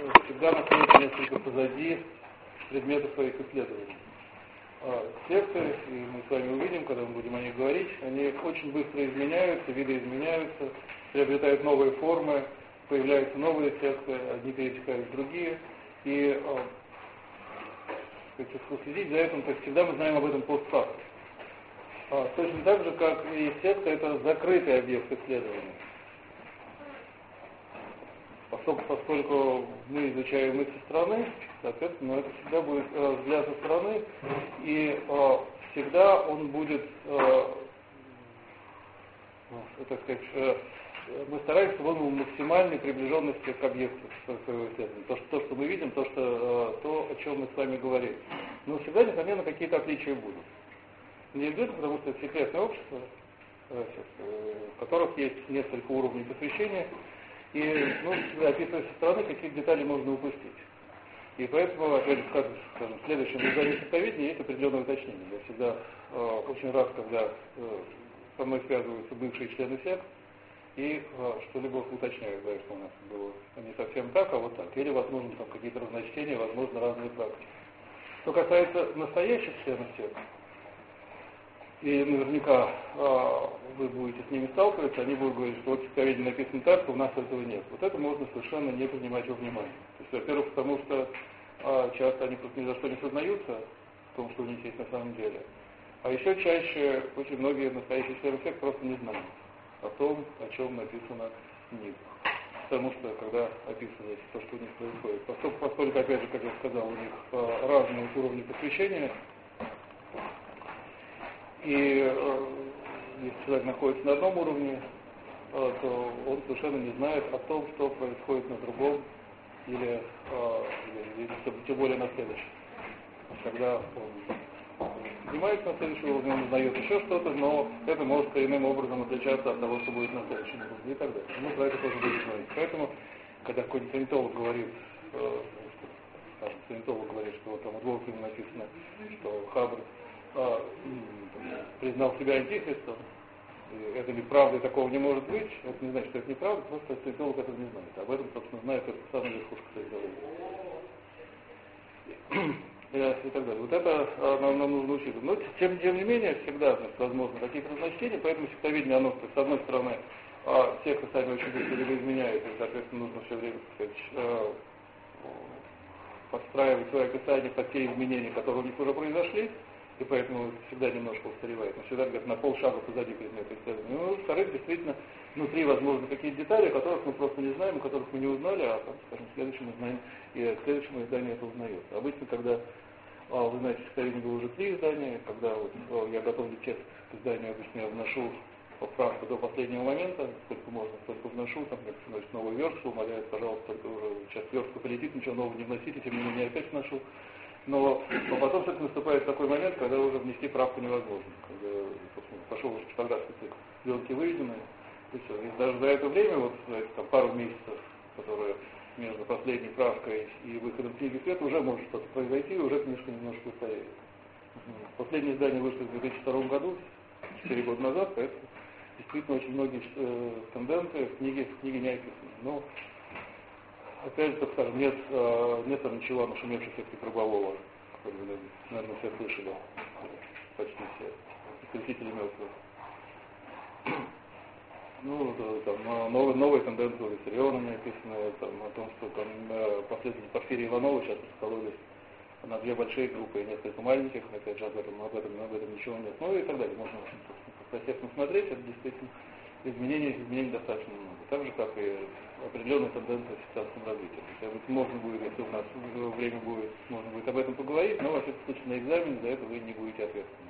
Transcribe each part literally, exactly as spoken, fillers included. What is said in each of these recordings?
всегда находится несколько позади предмета своих исследований. Секты, и мы с вами увидим, когда мы будем о них говорить, они очень быстро изменяются, видоизменяются, приобретают новые формы, появляются новые секты, одни перетекают в другие. И э, следить за этим, то есть всегда мы знаем об этом постфактум. А, точно так же, как и секта, это закрытый объект исследования. Поскольку, поскольку мы изучаем их со стороны, соответственно, это всегда будет э, взгляд со стороны, и э, всегда он будет, э, ну, так сказать, э, мы стараемся в максимальной приближенности к объекту своего исследования. То, что, то, что мы видим, то, что, э, то, о чем мы с вами говорим. Но всегда, несомненно, какие-то отличия будут. Не идет, потому что это секретное общество, э, в которых есть несколько уровней посвящения, и, ну, описывая со стороны, какие детали можно упустить. И поэтому, опять же, скажем, в следующем издании сектоведения есть определенное уточнение. Я всегда э, очень рад, когда э, со мной связываются бывшие члены сект и э, что-либо уточняют, да, что у нас было не совсем так, а вот так. Или, возможно, там какие-то разночтения, возможно, разные практики. Что касается настоящих членов сект, и наверняка э, вы будете с ними сталкиваться, они будут говорить, что вот в сектоведении написано так, что у нас этого нет. Вот это можно совершенно не принимать во внимание. То есть, во-первых, потому что э, часто они просто ни за что не сознаются в том, что у них есть на самом деле. А еще чаще очень многие настоящие члены сект просто не знают о том, о чем написано в них. Потому что, когда описывается то, что у них происходит, поскольку, поскольку опять же, как я сказал, у них э, разные уровни посвящения, и э, если человек находится на одном уровне, э, то он совершенно не знает о том, что происходит на другом, или, э, или, или тем более на следующем. Когда он поднимается на следующий уровень, он узнает еще что-то, но это может коренным образом отличаться от того, что будет на следующем уровне, и так далее. Ну, про это тоже будет говорить. Поэтому, когда какой-нибудь саентолог говорит, э, скажем, саентолог говорит, что вот там в Волхове написано, что Хаббард э, признал себя антихристом, и это неправда, и такого не может быть, это не значит, что это неправда, просто саентолог этого не знает. Об этом, собственно, знает только самая верхушка саентологии. И так далее. Вот это а, нам, нам нужно учитывать. Но тем, тем не менее, всегда, значит, возможно какие-то разночтения, поэтому сектоведение, оно, с одной стороны, а, секты сами очень быстро изменяют, и, соответственно, нужно все время, так сказать, а, подстраивать свое описание под те изменения, которые у них уже произошли, и поэтому всегда немножко устаревает, но всегда где-то на полшага позади предмета исследования. Ну, во-вторых, действительно, внутри, возможно, какие-то детали, о которых мы просто не знаем, о которых мы не узнали, а, там, скажем, в следующем издании, и в следующем издании это узнается. Обычно, когда А, вы знаете, в сектоведении было уже три издания, когда вот, о, я готовлю текст к изданию, обычно я вношу поправку до последнего момента, сколько можно, сколько вношу, там как вносит новый верстку, умоляют, пожалуйста, только уже сейчас верстка полетит, ничего нового не вносите, тем не менее опять вношу. Но, но потом все-таки наступает такой момент, когда уже внести правку невозможно, когда, собственно, пошел уже типографский цикл, пленки выведены, и все. И даже за это время, вот за эти там, пару месяцев, которые между последней правкой и выходом книги в свет уже может что-то произойти, и уже книжка немножко устареет. Последнее издание вышло в две тысячи втором году, четыре года назад, поэтому действительно очень многие э, тенденции в книге, в книге не описаны. Но, опять же, так скажем, нет, э, нет там ничего о нашумевшей секте Круглового, как вы, наверное, все слышали, почти все, искрестители мертвых. Ну, там, новые, новые тенденции у Виссариона написаны, там, о том, что там последователи Порфирия Иванова сейчас раскололись на две большие группы и несколько маленьких, опять же, об этом, об этом, об этом ничего нет. Ну и так далее. Можно естественно смотреть, это действительно изменений, изменений достаточно много. Так же, как и определенные тенденции в сектантском развитии. Это можно будет, если у нас время будет, можно будет об этом поговорить, но, во всяком случае, на экзамене за это вы не будете ответственны.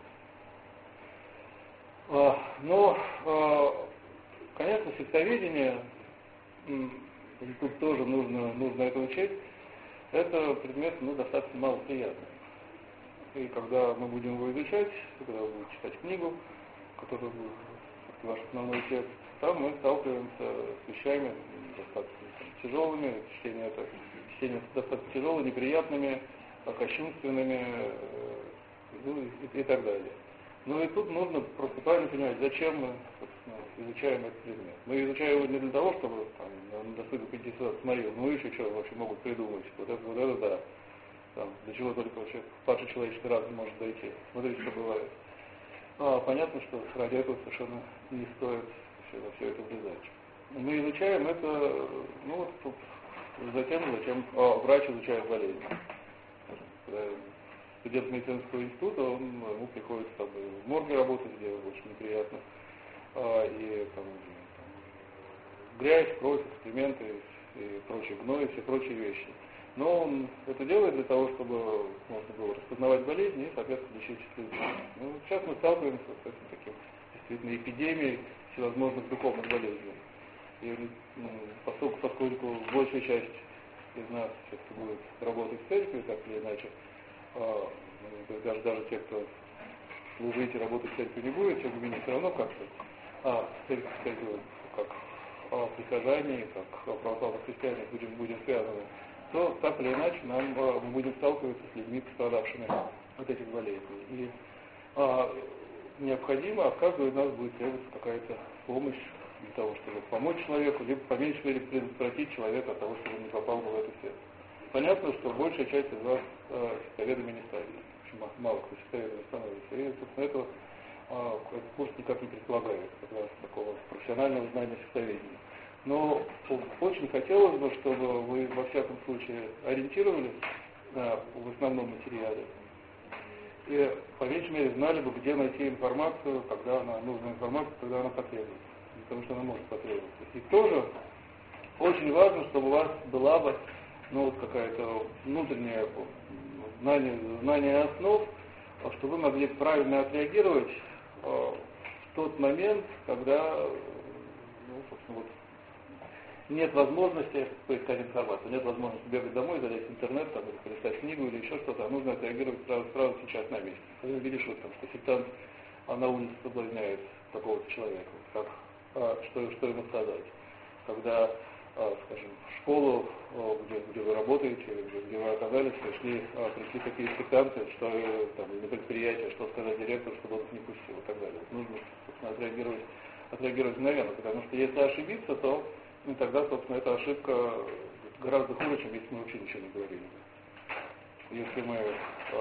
А, но а, конечно, сектоведение, тут тоже нужно, нужно это учесть, это предмет, ну, достаточно малоприятный. И когда мы будем его изучать, когда вы будете читать книгу, которая будет ваш основной текст, там мы сталкиваемся с вещами достаточно там, тяжелыми, чтение, это, чтение достаточно тяжелыми, неприятными, кощунственными, ну, и, и так далее. Ну и тут нужно просто правильно понимать, зачем мы, собственно, изучаем этот предмет. Мы изучаем его не для того, чтобы там, на досуге поинтересоваться, смотри, ну еще что вообще могут придумать, вот это, вот это да, там, до чего только вообще старший человеческий разум может дойти. Смотрите, что бывает. А, понятно, что ради этого совершенно не стоит все, во все это влезать. Мы изучаем это, ну вот, затем, затем а, врач изучает болезнь. Студент медицинского института, он, ему приходится там, в морге работать, где очень неприятно, а, и там, там, грязь, кровь, экскременты и прочие гной, и все прочие вещи. Но он это делает для того, чтобы можно было распознавать болезни и, соответственно, лечить людей. Ну, сейчас мы сталкиваемся с этим таким действительно эпидемией всевозможных духовных болезней. И ну, поскольку, поскольку большая часть из нас все-таки будет работать в церкви, так или иначе, а, даже, даже те, кто служить и работать в церкви не будет, тем не менее, все равно как-то а, церковь, сказать, как а, прихожане, как православных христиане будем, будем связаны, то так или иначе нам а, мы будем сталкиваться с людьми, пострадавшими от этих болезней. И а, необходимо, от каждого из нас будет требоваться какая-то помощь для того, чтобы помочь человеку, либо по меньшей мере предотвратить человека от того, чтобы он не попал бы в эту сеть. Понятно, что большая часть из вас э, сектоведами не станет. Мало кто сектоведами становится. И, собственно, этого э, этот курс никак не предполагает, как раз такого профессионального знания сектоведения. Но очень хотелось бы, чтобы вы во всяком случае ориентировались э, в основном материале и по меньшей мере знали бы, где найти информацию, когда она, нужную информацию, когда она потребуется. Потому что она может потребоваться. И тоже очень важно, чтобы у вас была бы ну, вот какая-то внутреннее знание, знание основ, чтобы вы могли правильно отреагировать э, в тот момент, когда ну, собственно, вот, нет возможности поискать информацию, нет возможности бегать домой, залезть в интернет, там, или полистать книгу или еще что-то, а нужно отреагировать сразу, сразу сейчас на месте. Когда видишь, вот, там, что сектант а на улице соблазняет такого-то человека, как, а, что, что ему сказать. Когда, а, скажем, в школу, а, где, где вы работаете, где, где вы оказались, пришли, а, пришли такие сектанты, что там, на предприятие, что сказать директору, чтобы он их не пустил и так далее. Нужно, собственно, отреагировать, отреагировать мгновенно, потому что если ошибиться, то ну, тогда, собственно, эта ошибка гораздо хуже, чем если мы вообще ничего не говорили. Если мы э,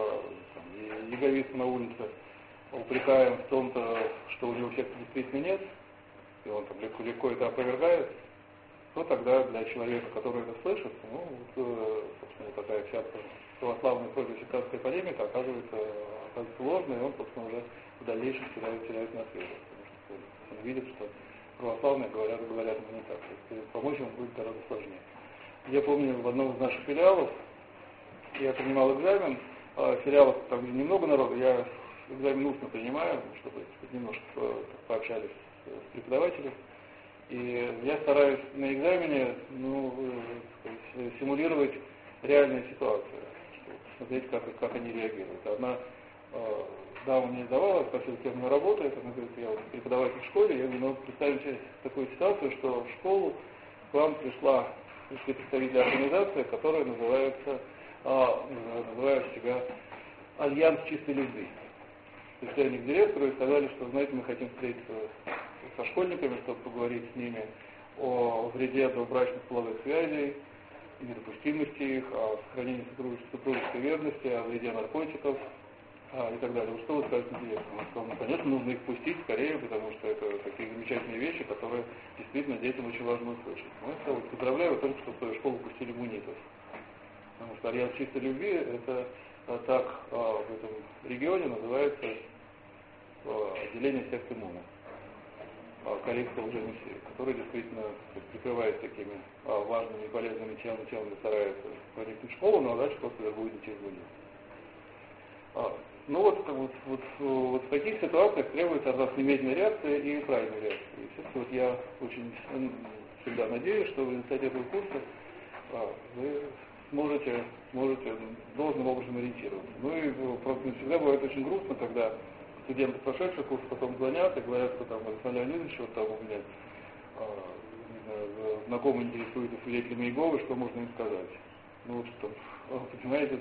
там, яговицу на улице упрекаем в том-то, что у него эффекта действительно нет, и он там легко, легко это опровергает, то тогда для человека, который это слышит, ну, вот, собственно, такая вся православная противосектантская полемика оказывается, оказывается ложной, и он, собственно, уже в дальнейшем теряет, теряет на свете, потому что он видит, что православные говорят, говорят ему не так. То есть помочь ему будет гораздо сложнее. Я помню, в одном из наших филиалов я принимал экзамен, а филиалов там немного народу, я экзамен устно принимаю, чтобы немножко пообщались с преподавателем. И я стараюсь на экзамене ну, сказать, симулировать реальную ситуацию, чтобы смотреть, как, как они реагируют. Одна дама мне сдавала, спросила, кем она работает, она говорит, я вот преподаватель в школе, я говорю, ну представим такую ситуацию, что в школу к вам пришла пришли представители организации, которая называется, а, называют себя Альянс чистой любви. Пришли они к директору и сказали, что, знаете, мы хотим встретиться со школьниками, чтобы поговорить с ними о вреде добрачных половых связей, недопустимости их, о сохранении супружеской верности, о вреде наркотиков, А, и так далее. Вот что вы скажете директору? Он сказал, ну, конечно, нужно их пустить скорее, потому что это такие замечательные вещи, которые действительно детям очень важно услышать. Ну, я сказал, поздравляю, только что в свою школу пустили мунитов. Потому что Альянс чистой любви, это а, так а, в этом регионе называется а, отделение секты Муна, а, Корейского лжемессии, который действительно сказать, прикрывает такими а, важными и полезными темами, темами старается проникнуть в школу, но дальше просто будет идти в мунит. А, ну вот, вот, вот, вот в таких ситуациях требуется от вас немедленная реакция и правильная реакция. И все-таки вот я очень всегда надеюсь, что в результате этого курса а, вы сможете, сможете должным образом ориентироваться. Ну и просто не всегда бывает очень грустно, когда студенты, прошедшие курс, потом звонят и говорят, что там Александр Леонидович, вот там у меня а, не знаю, знакомый интересуется свидетелями Иеговы, что можно им сказать. Ну вот что, понимаете,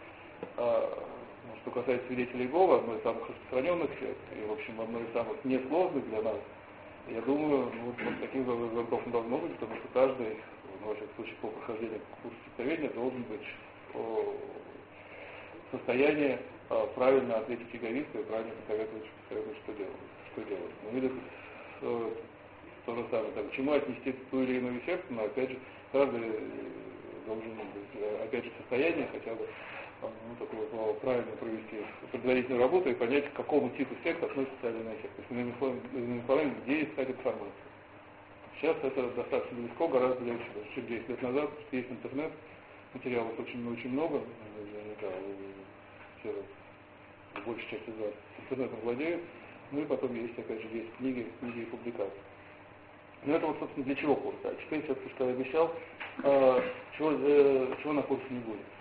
а, что касается свидетелей Иеговы, одной из самых распространенных сект, и, в общем, одной из самых несложных для нас, Я думаю, ну, вот таких звонков не должно быть, потому что каждый, ну, во всяком случае, по прохождению курса сектоведения должен быть в состоянии правильно ответить эгоисту и правильно посоветовать, посоветовать что делать. Что делать. Ну, или э, то же самое, там, к чему отнести ту или иную секту, но опять же, каждый должен быть, опять же, в состоянии хотя бы ну, такого правильно провести предварительную работу и понять, к какому типу сект относится та или иная секта. То есть, иными словами, где искать информацию. Сейчас это достаточно легко, гораздо легче, чем десять лет назад, есть интернет, материалов очень-очень много, наверняка все, большая часть из вас интернетом владеют, ну и потом есть, опять же, есть книги, книги и публикации. Ну это вот, собственно, для чего курс? А теперь все-таки, что я обещал, э, чего, э, чего на курсе не будет.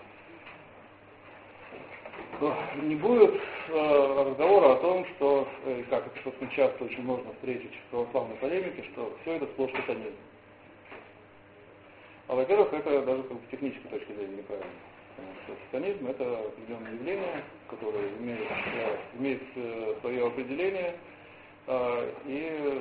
Но не будет э, разговора о том, что, э, как это, собственно, часто очень можно встретить в православной полемике, что все это сплошь сатанизм. А во-первых, это даже как бы, с технической точки зрения неправильно. Потому что сатанизм — это определенное явление, которое имеет, э, имеет э, свое определение, э, и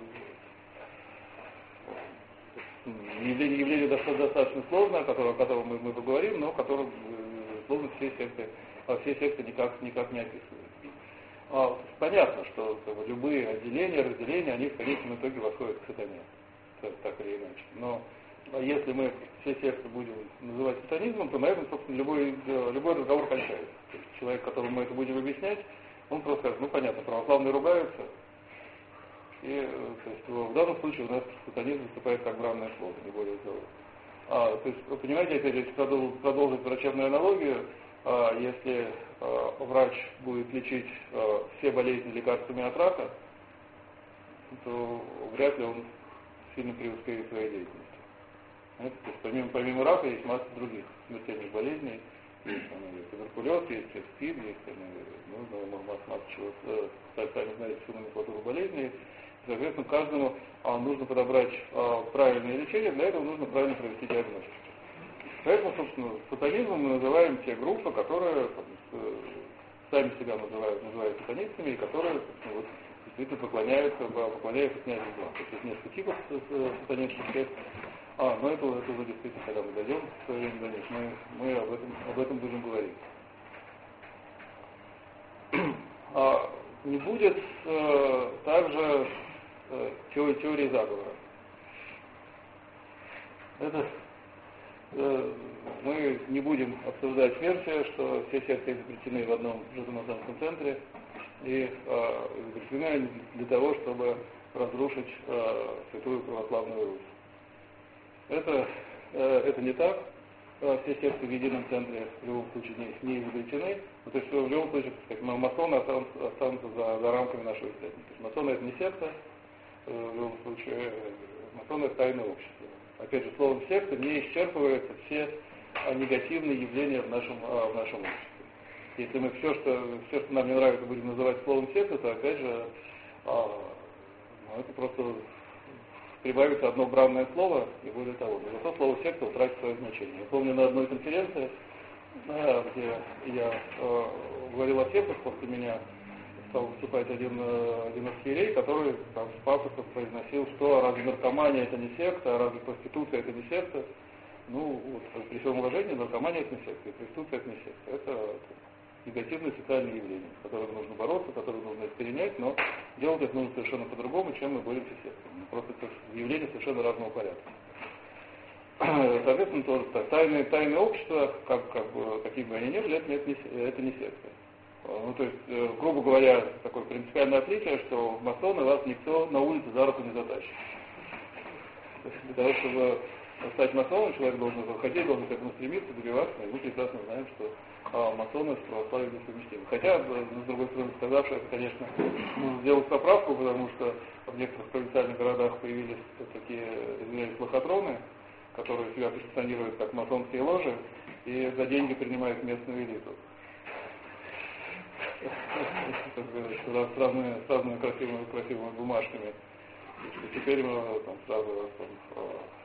Явление, явление достаточно сложное, о котором, о котором мы, мы поговорим, но о котором э, сложно все секты, а все секты никак, никак не описывают. А, понятно, что как бы, любые отделения, разделения, они в конечном итоге восходят к сатане, так, так или иначе. Но а если мы все секты будем называть сатанизмом, то на этом, собственно, любой, любой разговор кончается. То есть человек, которому мы это будем объяснять, он просто скажет, ну понятно, православные ругаются, и то есть, в данном случае у нас сатанизм выступает как бранное слово, не более того. А, то есть, вы понимаете, опять же, если продолжить, продолжить врачебную аналогию, а, если а, врач будет лечить а, все болезни лекарствами от рака, то вряд ли он сильно преуспеет в своей деятельности. Знаете, то есть, помимо, помимо рака есть масса других смертельных болезней. Есть, есть туберкулез, есть СПИД, есть ну, масса, масса чего, сами знаете, всю номенклатуру болезней. Соответственно, каждому а, нужно подобрать а, правильное лечение, для этого нужно правильно провести диагностику. Поэтому, собственно, сатанизмом мы называем те группы, которые там, с, сами себя называют, называют сатанистами, и которые, собственно, вот, действительно поклоняются, поклоняются князю зла. То есть есть несколько типов сатанинских сект. А, но это, это уже действительно, когда мы дойдем, в свое время до них, мы, мы об, этом, об этом будем говорить. А, не будет э, также э, теории, теории заговора. Это э, мы не будем обсуждать версию, что все секты изобретены в одном жидомасонском центре и э, изобретены они для того, чтобы разрушить э, святую православную Русь. Это, э, это не так. Все секты в едином центре в любом случае не, не изобретены. Ну, то есть в любом случае, так сказать, масоны останутся, останутся за, за рамками нашего исследования. То есть масоны это не секта, в любом случае масоны это тайное общество. Опять же, словом секта не исчерпываются все негативные явления в нашем, в нашем обществе. Если мы все что, все, что нам не нравится, будем называть словом секта, то опять же, ну, это просто прибавится одно бранное слово, и более того, но зато слово секта утратит свое значение. Я помню на одной конференции, где я э, говорил о сектах, после меня стал выступать один, один архиерей, который там с пафосом произносил, что разве наркомания это не секта, а разве проституция это не секта. Ну, вот, при всем уважении, наркомания это не секта, и проституция это не секта. Это, это негативные социальные явления, с которыми нужно бороться, которые нужно искоренять, но делать это нужно совершенно по-другому, чем мы боремся с сектами. Просто это явления совершенно разного порядка. Соответственно, тоже так, тайные, тайные общества, как, как бы, какие бы они ни были, это, это, не, это не секта. Ну, то есть, грубо говоря, такое принципиальное отличие, что в масоны вас никто на улице за руку не затащит. То есть, для того, чтобы стать масоном, человек должен захотеть, должен к этому стремиться, добиваться, и мы прекрасно знаем, что а, масоны с православием несовместимы. Хотя, с другой стороны, сказав, что это, конечно, нужно сделать поправку, потому что в некоторых провинциальных городах появились такие, извиняюсь, лохотроны, которые себя позиционируют как масонские ложи, и за деньги принимают местную элиту. С разными, с разными красивыми, красивыми бумажками. И теперь мы там, сразу там,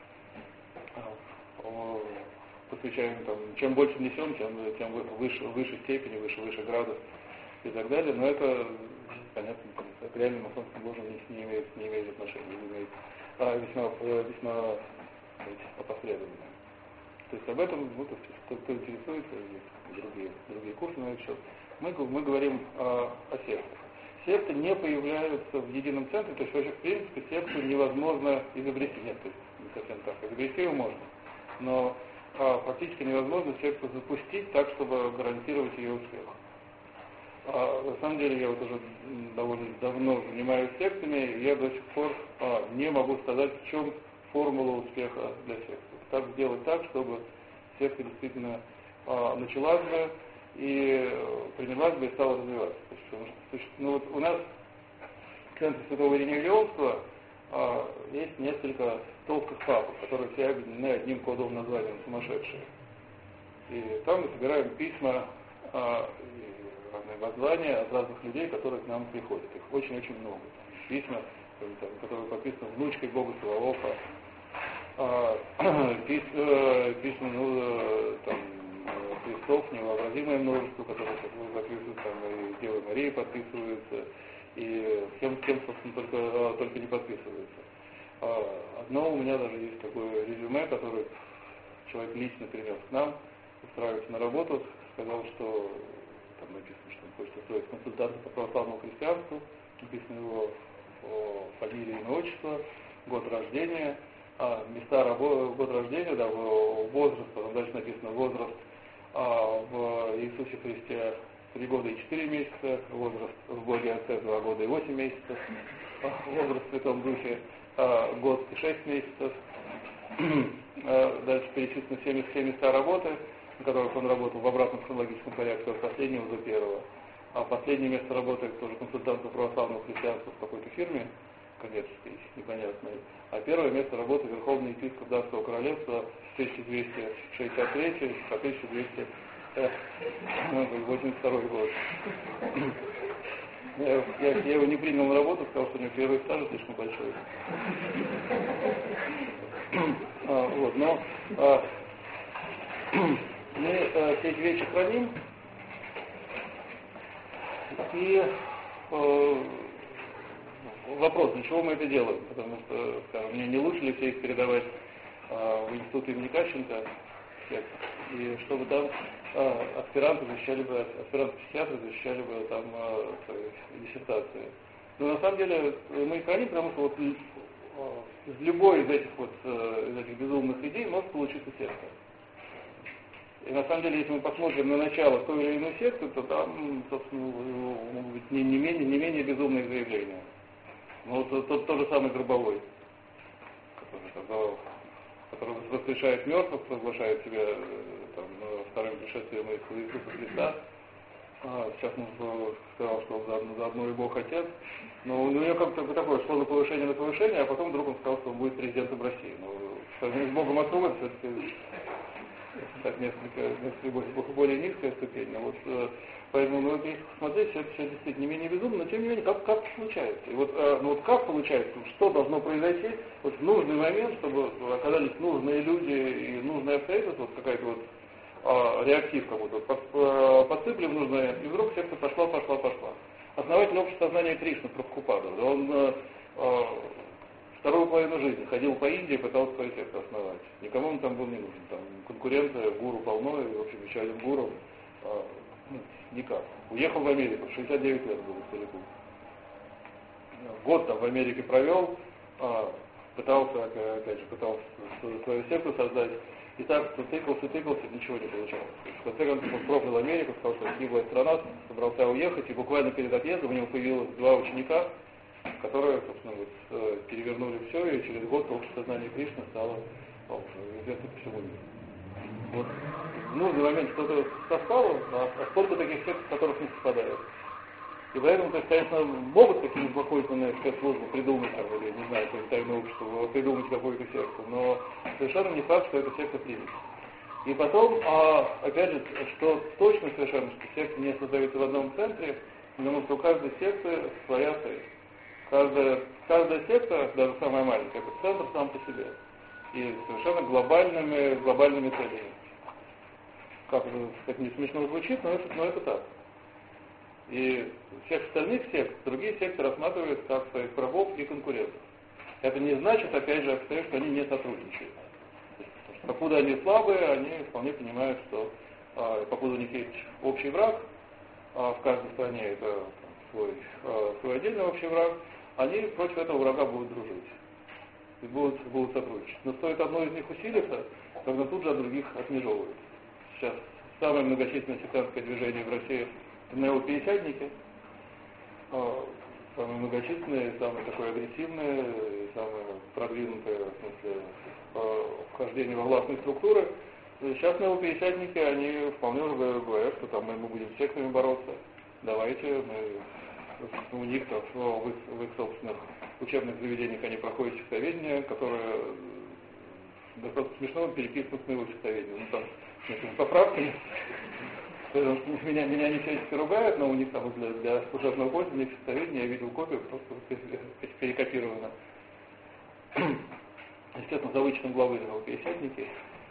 посвящаем, там, чем больше несем, тем, тем выше, выше степени, выше, выше градус и так далее. Но это понятно, к реальным масонским ложам не имеет, не имеет отношения, не имеет, а весьма, весьма опосредованно. То есть об этом, вот, кто, кто интересуется, есть другие, другие курсы на этот счет. Мы, мы говорим о, о сектах. Секты не появляются в едином центре, то есть вообще, в принципе, секту невозможно изобрести. Нет, то есть не совсем так. Изобрести ее можно, но а, практически невозможно секту запустить так, чтобы гарантировать ее успех. А, на самом деле я вот уже довольно давно занимаюсь сектами, и я до сих пор а, не могу сказать, в чем формула успеха для секты. Как сделать так, чтобы секта действительно а, началась бы и принялась бы и стала развиваться. То есть, потому что, ну, вот у нас в Центре Святого Иринея Леонского а, есть несколько толстых папок, которые все объединены одним кодовым названием «Сумасшедшие». И там мы собираем письма а, и разные воззвания от разных людей, которые к нам приходят. Их очень-очень много. Письма, которые подписаны внучкой Бога Саваофа, а, письма, письма ну, там, крестов, невообразимое множество, которые записываются, там и Дева Мария подписываются, и всем, всем собственно, только, только не подписываются. Одно у меня даже есть такое резюме, которое человек лично принес к нам, устраивается на работу, сказал, что там написано, что он хочет устроить консультацию по православному христианству, написано его фамилия, имя, отчество, год рождения, а, места работы, год рождения, да, возраст, потом дальше написано возраст а, в Иисусе Христе три года и четыре месяца, возраст в Боге Отце два года и восемь месяцев, а, возраст в Святом Духе а, год и шесть месяцев. а, дальше перечислены все, все места работы, на которых он работал в обратном хронологическом порядке от последнего до первого. А последнее место работы тоже консультант по православному христианству в какой-то фирме коммерческой, непонятной. А первое место работы Верховный епископ Датского королевства с тысяча двести шестьдесят третьего по тысяча двести восемьдесят второй год. Я, я, я его не принял на работу, сказал, что у него первый стаж слишком большой. а, вот, но а, мы а, все эти вещи храним, и а, вопрос, для чего мы это делаем? Потому что, скажем, мне не лучше ли все их передавать а, в институт имени Кащенко, и чтобы там а, аспиранты защищали бы, аспиранты-психиатры защищали бы там а, свои диссертации. Но на самом деле мы их храним, потому что вот а, из любой из этих вот из этих безумных идей может получиться секта. И на самом деле, если мы посмотрим на начало той или иной секты, то там, собственно, могут быть не, не, менее, не менее безумные заявления. Ну, вот тот, тот же самый Гробовой, который, который воскрешает мертвых, провозглашает себя там, вторым пришествием Иисуса Христа. А, сейчас он сказал, что он заодно, заодно и Бог Отец. Но у него как-то такое шло на повышение на повышение, а потом вдруг он сказал, что он будет президентом России. Ну, с Богом Отцом это все-таки так несколько, несколько более низкая ступень. Но вот, поэтому, ну, если смотреть, все это все действительно не менее безумно, но тем не менее, как, как получается? И вот, ну, вот как получается, что должно произойти вот, в нужный момент, чтобы оказались нужные люди и нужные обстоятельства, вот какая-то вот а, реактив как будто, вот, подсыпали в нужное, и вдруг секта пошла, пошла, пошла. Основатель общества сознания Кришны, Прабхупада, он а, а, вторую половину жизни ходил по Индии, пытался свою секту основать. Никому он там был не нужен. Там конкуренты, гуру полно, и, в общем, еще один гуру а, ну, никак. Уехал в Америку, в шестьдесят девять лет был целиком. Год там в Америке провел, а, пытался, опять же, пытался свою секту создать. И так тыкался, тыкался, ничего не получалось. В конце концов он проклял Америку, сказал, что это гиблая страна, собрался уехать, и буквально перед отъездом у него появилось два ученика, которые, собственно, вот, перевернули все, и через год общество сознания Кришны стало ну, уже известно по всему миру. Вот в нужный момент что-то совпало, а, а сколько таких сект, в которых не совпадает. И поэтому, то есть, конечно, могут какие-нибудь злохольственные спецслужбы придумать, там, или, не знаю, какое-то тайное общество, придумать какую-то секту, но совершенно не факт, что эта секта примет. И потом, а, опять же, что точно совершенно, что секта не создается в одном центре, потому что у каждой секты своя цель. Каждая, каждая секта, даже самая маленькая, это центр сам по себе. И совершенно глобальными, глобальными целями. Как это, кстати, не смешно звучит, но это, но это так. И всех остальных сект, другие секты рассматривают как своих врагов и конкурентов. Это не значит, опять же, что они не сотрудничают. Покуда они слабые, они вполне понимают, что а, покуда у них есть общий враг, а в каждой стране это там, свой, а, свой отдельный общий враг, они против этого врага будут дружить и будут, будут сотрудничать. Но стоит одно из них усилиться, когда тут же от других отмежевывают. Сейчас самое многочисленное сектантское движение в России — это неопятидесятники. Самое многочисленное, самое такое агрессивное, самое продвинутое в смысле вхождение во властные структуры. Сейчас неопятидесятники, они вполне уже говорят, что там мы будем с сектами бороться. Давайте, мы, у них там, в, их, в их собственных учебных заведениях они проходят чистоведение, которое достаточно смешно переписано с моего чистоведения. Ну там с поправками. Меня, меня они всячески ругают, но у них там для, для служебного пользования чистоведения я видел копию, просто перекопировано. Естественно, за вычетом главы пятидесятники.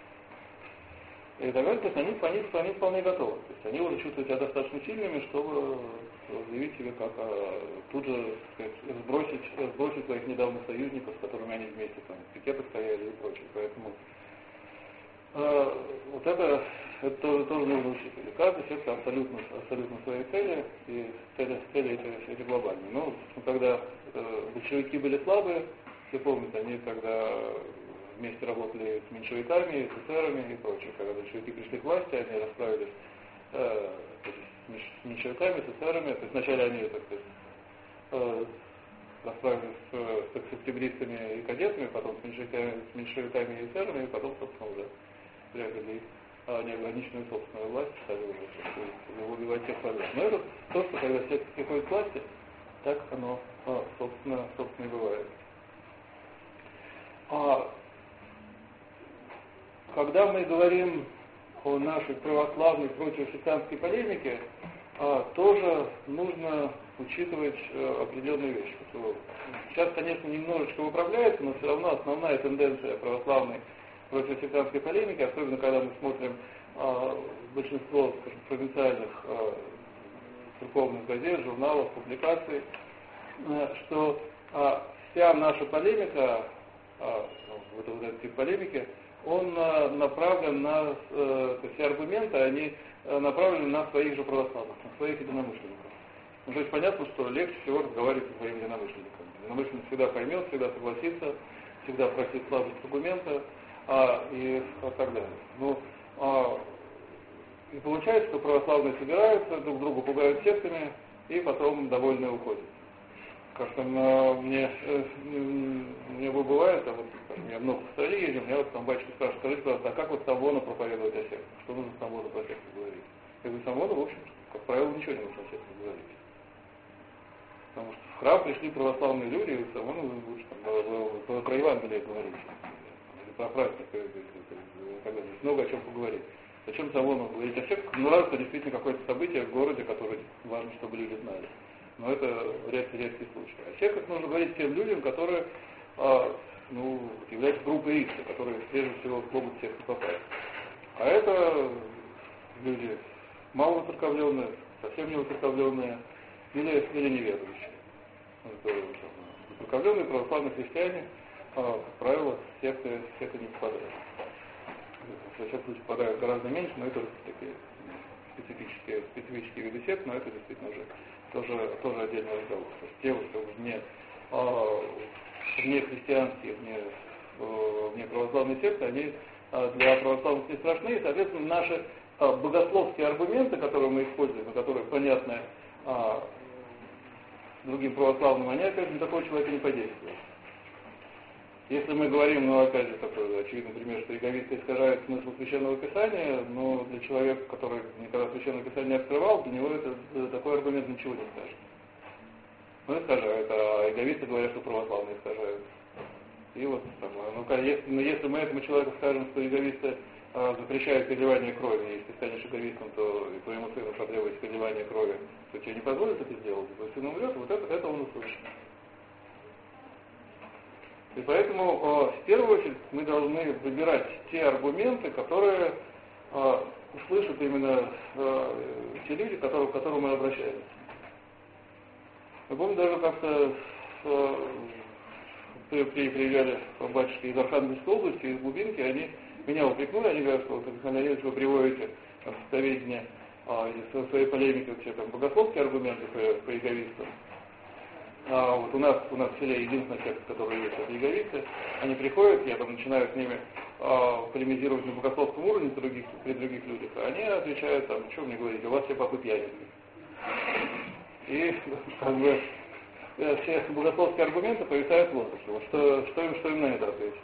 И так далее, то есть они, они, они вполне готовы. То есть они уже чувствуют себя достаточно сильными, чтобы заявить себе, как а, тут же сказать, сбросить, сбросить своих недавних союзников, с которыми они вместе там в пикетах стояли и прочее. Поэтому э, вот это, это тоже, тоже нужно учитывать. Каждый секта абсолютно, абсолютно свои цели, и цели, цели эти, эти глобальные. Но когда э, большевики были слабые, все помнят, они когда вместе работали с меньшевиками, с эсерами и прочее. Когда большевики пришли к власти, они расправились э, с меньшевиками, с эсерами. То есть вначале они, так сказать, э, расправились с, с октябристами и кадетами, потом с меньшевиками, с меньшевиками и эсерами, и потом, собственно, уже приобрели э, неограниченную собственную власть, стали уже убивать тех врагов. Но это то, что когда все приходят к власти, так оно, э, собственно, собственно, и бывает. А когда мы говорим о нашей православной противосектантской полемике, а, тоже нужно учитывать а, определенные вещи. Сейчас, конечно, немножечко выправляется, но все равно основная тенденция православной противосектантской полемики, особенно когда мы смотрим а, большинство, скажем, провинциальных а, церковных газет, журналов, публикаций, а, что а, вся наша полемика, а, вот, вот этой полемики, он а, направлен на, э, то есть все аргументы, они а, направлены на своих же православных, на своих единомышленников. Ну, то есть понятно, что легче всего разговаривать со своими единомышленниками. Единомышленник всегда поймет, всегда согласится, всегда просит слаженность аргумента а, и а, так далее. Ну, а, и получается, что православные собираются, друг друга пугают сектами, и потом довольные уходят. Как-то мне, мне бывает, а вот, скажем, я много в стране ездил, меня вот там батюшка спрашивает, скажите, пожалуйста, а как вот Самвону проповедовать о сектах? Что нужно Самвону про секту говорить? Я говорю, Самвону, в общем, как правило, ничего не нужно о сектах говорить. Потому что в храм пришли православные люди, и Самвону лучше там, про Евангелие говорить, или про праздник, и так далее. Много о чем поговорить. Зачем Самвону говорить о сектах? Ну, раз это действительно какое-то событие в городе, которое важно, чтобы люди знали. Но это редкий, редкий случай. О сектах нужно говорить тем людям, которые а, ну, являются группой риска, которые прежде всего могут в секту попасть. А это люди мало воцерковленные, совсем не воцерковленные или, или неверующие. Воцерковленные православные христиане, а, как правило, в секты, в секты не попадают. В всяком случае попадают гораздо меньше, но это такие специфические, специфические виды сект, но это действительно уже тоже, тоже отдельный разговор. То есть те, что вне, а, вне христианские, вне, а, вне православные секты, они а, для православных не страшны, и, соответственно, наши а, богословские аргументы, которые мы используем, которые понятны а, другим православным, они, опять же, на такого человека не подействуют. Если мы говорим, ну, опять же, такой очевидный пример, что яговисты искажают смысл Священного Писания, но для человека, который никогда Священное Писание не открывал, для него это, такой аргумент ничего не скажет. Ну, искажают, а яговисты говорят, что православные искажают. И вот, ну, если, ну, если мы этому человеку скажем, что яговисты а, запрещают переливание крови, если ты станешь яговистом, то и твоему сыну потребуется переливание крови, то тебе не позволят это сделать, твой сын умрет, вот это, это он услышит. И поэтому э, в первую очередь мы должны выбирать те аргументы, которые э, услышат именно э, те люди, которые, к которым мы обращаемся. Я помню, даже как-то э, при- при- приезжали батюшки из Архангельской области, из глубинки, они меня упрекнули, они говорят, что вот, Александр Леонидович, вы приводите в соведение а, из своей полемики вообще там богословские аргументы по, по яговистам. А вот у нас, у нас в селе единственная секта, которая есть, это яговисты. Они приходят, я там начинаю с ними а, полемизировать на богословском уровне при других, при других людях, а они отвечают там, что мне говорите, у вас все попы пьяницы. И как бы все богословские аргументы повисают в воздухе. Вот что, что, им, что им на это ответить?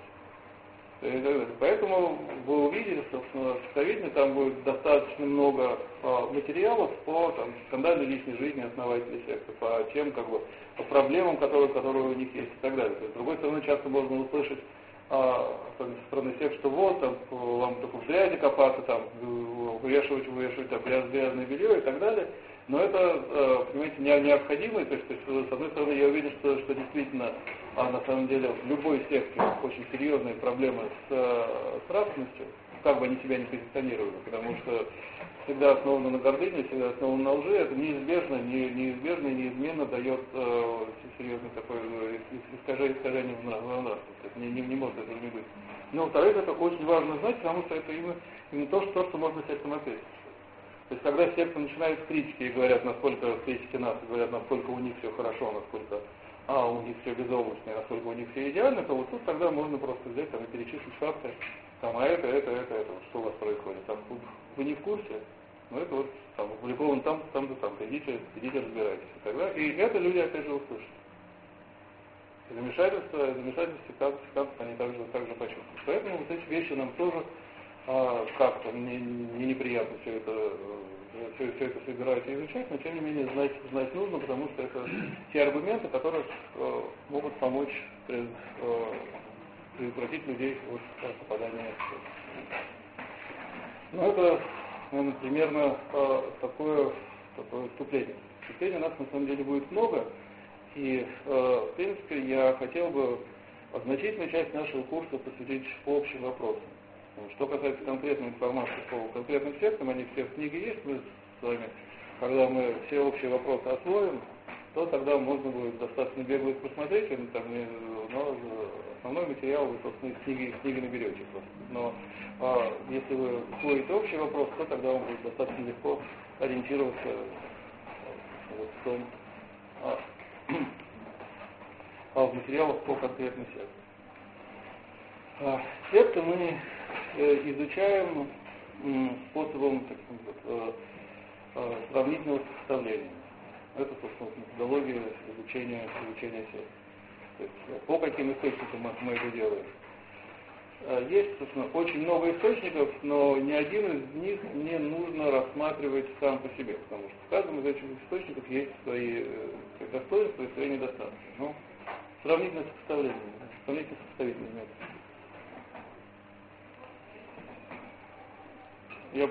Поэтому вы увидели, что в соведении там будет достаточно много а, материалов по там, скандальной личной жизни основателей секты, по тем как бы, по проблемам, которые, которые у них есть и так далее. То есть, с другой стороны, часто можно услышать а, со стороны сект, что вот, там, вам только в грязи копаться, там, вывешивать, вывешивать там, грязное белье и так далее. Но это, понимаете, необходимо, то есть, то есть, с одной стороны, я уверен, что, что действительно, а на самом деле, в любой секте очень серьезные проблемы с, с нравственностью, как бы они себя не позиционировали, потому что всегда основано на гордыне, всегда основано на лжи, это неизбежно, не, неизбежно и неизменно дает э, серьезный такой искажение, искажение в нравственности, это не, не, не может этого не быть. Но, во-вторых, это очень важно знать, потому что это именно, именно то, что, то, что можно сектам ответить. То есть, когда секты начинают с критики и говорят, насколько критики нас, и говорят, насколько у них все хорошо, насколько а, у них все безоблачно, насколько у них все идеально, то вот тут тогда можно просто взять там, и перечислить факты, там, а это, это, это, это, вот, что у вас происходит. Там, вы не в курсе, но это вот там опубликовано там, там-то, там, идите, идите разбирайтесь. И, тогда, и это люди опять же услышат. И замешательство, замешательство сектантов они также, также почувствуют. Поэтому вот эти вещи нам тоже а, как-то не, не неприятно все это, все, все это собирать и изучать, но тем не менее знать, знать нужно, потому что это те аргументы, которые э, могут помочь пред, э, предотвратить людей от попадания в ссылку. Ну это, наверное, примерно э, такое, такое вступление. Вступления у нас на самом деле будет много, и э, в принципе я хотел бы значительную часть нашего курса посвятить общим вопросам. Что касается конкретной информации по конкретным сектам, они все в книге есть, мы с вами, когда мы все общие вопросы освоим, то тогда можно будет достаточно бегло их посмотреть, там, но основной материал вы, собственно, из книги, из книги наберете просто. Но а, если вы усвоите общий вопрос, то тогда вам будет достаточно легко ориентироваться вот, в том, а, а в материалах по конкретной секте. А, секты мы изучаем способом таким, вот, сравнительного сопоставления. Это, собственно, методология изучения, изучения сект. То есть, по каким источникам мы, мы это делаем. Есть, собственно, очень много источников, но ни один из них не нужно рассматривать сам по себе, потому что в каждом из этих источников есть свои достоинства и свои недостатки. Но сравнительное сопоставление, сравнительно сопоставительный метод. Я,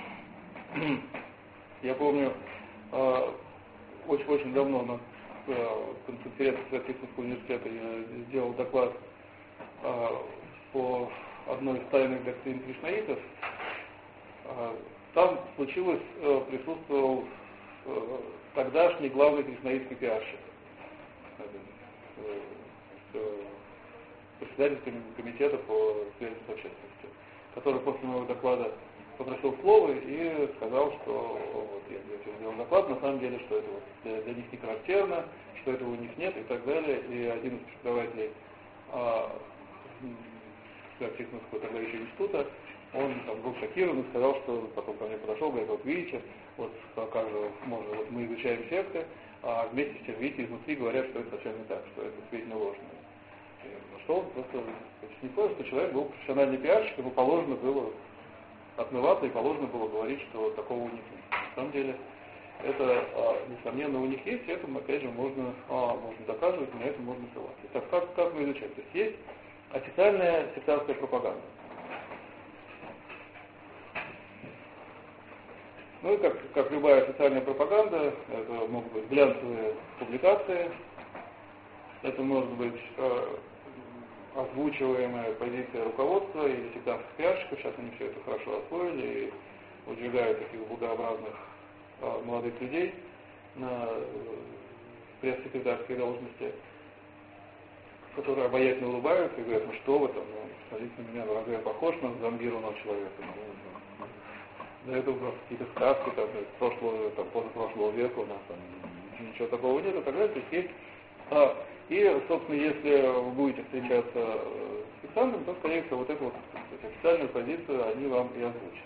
я помню, очень-очень э, давно на э, конференции Всероссийского университета я сделал доклад э, по одной из тайных доктрин кришнаитов. Э, там случилось, э, присутствовал э, тогдашний главный кришнаитский пиарщик, э, э, председатель комитета по связи с общественностью, который после моего доклада попросил слово и сказал, что вот, я, я сделал доклад, на самом деле, что это вот для, для них не характерно, что этого у них нет и так далее. И один из преподавателей а, Всероссийского тогда еще института, он там был шокирован и сказал, что потом ко мне подошел, говорит, вот видите, вот как же можно, вот мы изучаем секты, а вместе с тем, видите, изнутри говорят, что это совсем не так, что это действительно ложно. И, что он просто не понял, что человек был профессиональный пиарщик, ему положено было отмываться и положено было говорить, что такого у них нет. На самом деле, это, а, несомненно, у них есть, и это, опять же, можно, а, можно доказывать, и на это можно ссылаться. Итак, как, как мы изучаем? То есть есть официальная сектантская пропаганда. Ну и как, как любая официальная пропаганда, это могут быть глянцевые публикации, это может быть э, озвучиваемая позиция руководства или сектантских пиарщиков, сейчас они все это хорошо освоили и выдвигают таких благообразных э, молодых людей на, пресс-секретарской должности, которые обаятельно улыбаются и говорят, ну что вы там, ну, смотрите на меня, разве я похож на зомбированного человека? Ну, до этого просто какие-то сказки там, прошлого, там, позапрошлого века у нас там ничего такого нет и так далее. То есть есть, а, и, собственно, если вы будете встречаться с фиксантом, то, скорее всего, вот эту вот официальную позицию они вам и озвучат.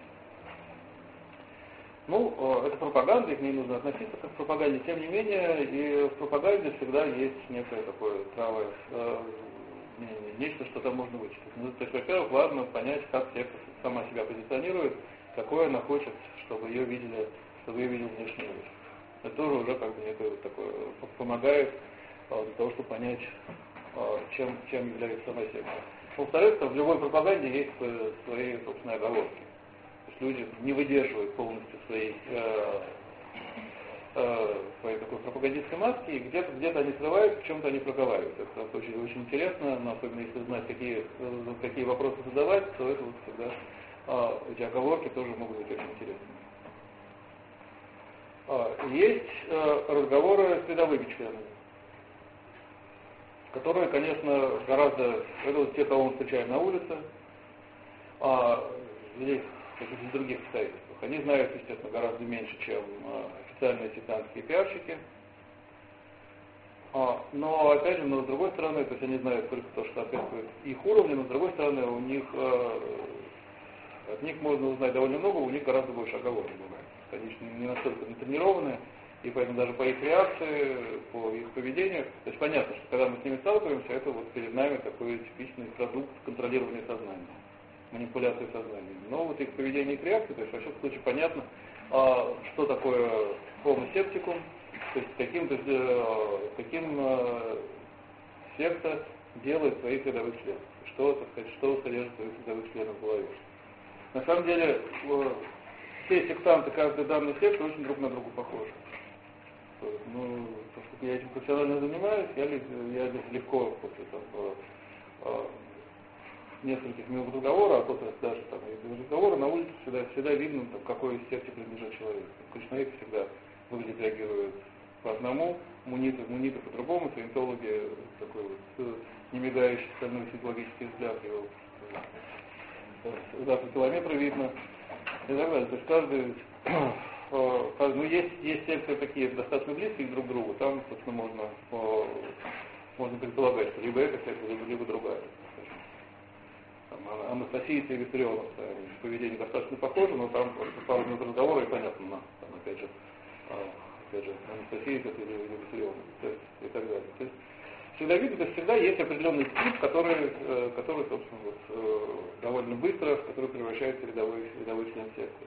Ну, это пропаганда, и к ней нужно относиться как к пропаганде. Тем не менее, и в пропаганде всегда есть некое такое правое э, нечто, что там можно вычислить. Ну, то есть, во-первых, важно понять, как секта сама себя позиционирует, какое она хочет, чтобы ее видели, чтобы ее видел внешний мир. Это тоже уже как бы некое такое помогает э, для того, чтобы понять, э, чем, чем является сама секта. Во-вторых, в любой пропаганде есть свои, собственно, оговорки. Люди не выдерживают полностью своей, э, э, своей такой пропагандистской маски, и где-то, где-то они срываются, в чем-то они проговаривают. Это очень, очень интересно, но особенно если знать, какие, какие вопросы задавать, то это вот всегда э, эти оговорки тоже могут быть очень интересны. Э, есть э, разговоры с рядовыми членами, которые, конечно, гораздо, это вот те, кого мы встречаем на улице, а здесь в других обстоятельствах. Они знают, естественно, гораздо меньше, чем э, официальные сектантские пиарщики. А, но, опять же, но с другой стороны, то есть они знают только то, что соответствует их уровню, но с другой стороны, у них, э, от них можно узнать довольно много, у них гораздо больше оговорок бывает. Они не настолько натренированы, и поэтому даже по их реакции, по их поведению, то есть понятно, что когда мы с ними сталкиваемся, это вот перед нами такой типичный продукт контролирования сознания. Манипуляции сознанием. Но вот их поведение и реакции, то есть во всяком случае понятно, а, что такое homo septicum, то есть каким, то есть, э, каким э, секта делает своих рядовых членов, что, так сказать, что содержит своих рядовых членов в голове. На самом деле э, все сектанты каждой данной секты очень друг на друга похожи. То есть, ну, поскольку я этим профессионально занимаюсь, я, я легко после того, э, нескольких минут разговора, а то даже там из разговора на улице всегда, всегда видно, там, какой из секте принадлежит человек. Кришнаиты всегда выглядят, реагируют по одному, муниты, муниты по-другому, саентологи такой вот немигающий стальной психологический взгляд, его за километра видно и так далее. То есть каждый, каждый ну, есть, есть секты такие достаточно близкие друг к другу, там, собственно, можно, можно предполагать, что либо эта секта, либо, либо другая. Анастасийцы и Виссарионовцы, в поведении достаточно похожи, но там пару минут разговора и понятно, но, там, опять же, опять же, Анастасийцы или, или Виссарионовцы и так далее. То есть всегда видно, то есть всегда есть определенный тип, который, который собственно, вот, довольно быстро, который превращается в рядовой, рядовой член секты.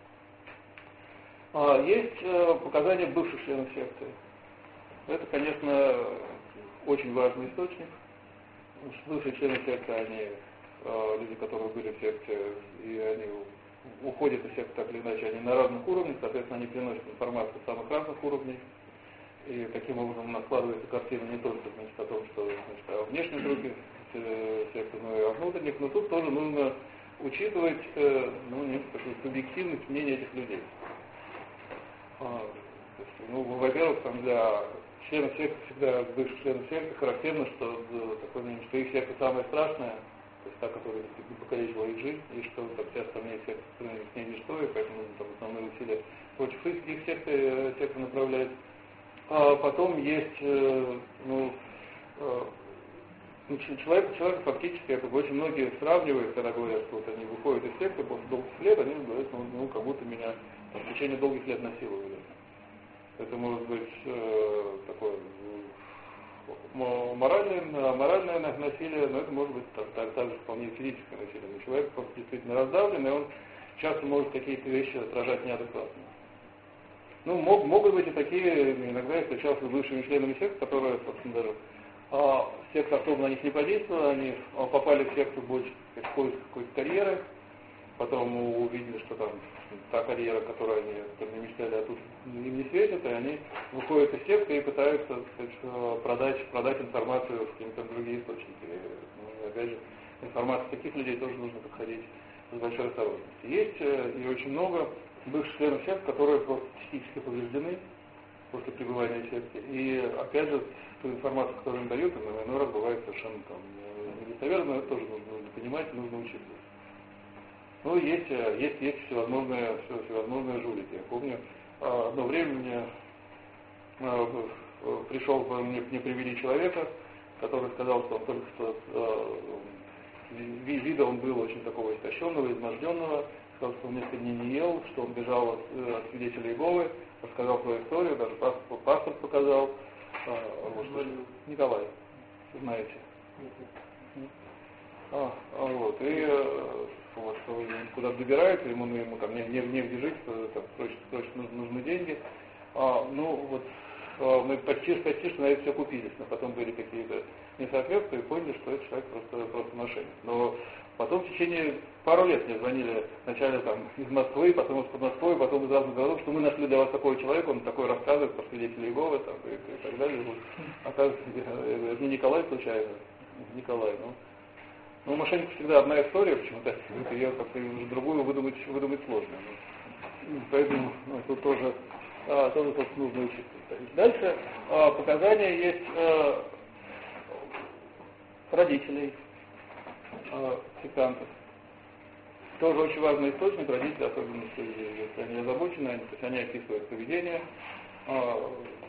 Есть показания бывших членов секты. Это, конечно, очень важный источник. Бывшие члены секты, они люди, которые были в секте, и они уходят из секты так или иначе, они на разных уровнях, соответственно, они приносят информацию с самых разных уровней, и таким образом у нас складывается картина не только, значит, о том, что, значит, о внешних других секты, но и о внутренних, но тут тоже нужно учитывать, ну, некую субъективность мнения этих людей. А, есть, ну, во-первых, там для членов секты, всегда бывших членов секты характерно, что такое мнение, что их секта самая страшная, то есть та, которая покалечила их жизнь, и что там все остальные секты с ней ничто, и поэтому нужно там основные усилия против их, их секты, секты направлять. А потом есть, ну, человек, человек фактически, это очень многие сравнивают, когда говорят, что вот они выходят из секты после долгих лет, они говорят, ну, ну как будто меня там, в течение долгих лет насиловали. Это может быть э, такое моральное, моральное насилие, но это может быть так, так, также вполне физическое насилие. Но человек просто действительно раздавлен, и он часто может какие-то вещи отражать неадекватно. Ну, мог, могут быть и такие, иногда я встречался с бывшими членами секты, которые, собственно, даже а, секта особо на них не подействовала, они а, попали в секту больше в поиск какой-то карьеры, потом увидели, что там та карьера, которую они, которую они мечтали, а тут им не светит, и они выходят из секты и пытаются, так сказать, продать, продать информацию в какие-то другие источники. И, опять же, информация таких людей тоже нужно подходить с большой осторожностью. Есть и очень много бывших членов сект, которые просто психически повреждены, после пребывания в секте. И опять же, ту информацию, которую им дают, она иной раз бывает совершенно там недостоверно, это тоже нужно понимать, нужно учитывать. Ну, есть, есть, есть всевозможные, всевозможные жулики. Я помню, одно время мне пришел, мне, мне привели человека, который сказал, что он только что вида он был очень такого истощенного, изможденного, сказал, что он несколько дней не ел, что он бежал от, от свидетелей Иеговы, рассказал свою историю, даже паспорт, паспорт показал. Вот, Николай, знаете. А, вот, и вот, куда-то добирается, ему, ему там не, не, негде жить, там, срочно, срочно нужны, нужны деньги. А, ну, вот, мы почти, почти что на это все купились, но потом были какие-то несоответствия и поняли, что этот человек просто, просто мошенник. Но потом в течение пару лет мне звонили вначале там из Москвы, потом из Подмосковья, потом из разных городов, что мы нашли для вас такого человека, он такой рассказывает про свидетелей Иеговы там, и, и так далее. Вот. Оказывается, это не Николай случайно, Николай, ну. Ну, мошенник всегда одна история, почему-то ее как-то уже другую выдумать, выдумать сложно. Поэтому ну, тут тоже, а, тоже тут нужно учиться. Дальше а, показания есть а, родителей а, сектантов. Тоже очень важный источник, родители, особенно если они озабочены, они, то есть они описывают поведение а,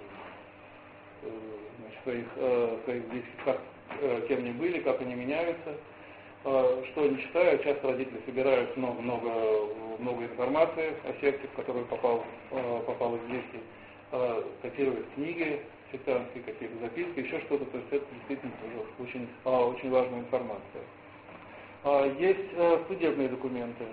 значит, своих, а, своих близких, как, кем они были, как они меняются. Что они читают, часто родители собирают много, много, много информации о секте, в которую попал, попал их близкий, копируют книги сектантские, какие-то записки, еще что-то, то есть это действительно тоже очень, очень важная информация. Есть судебные документы.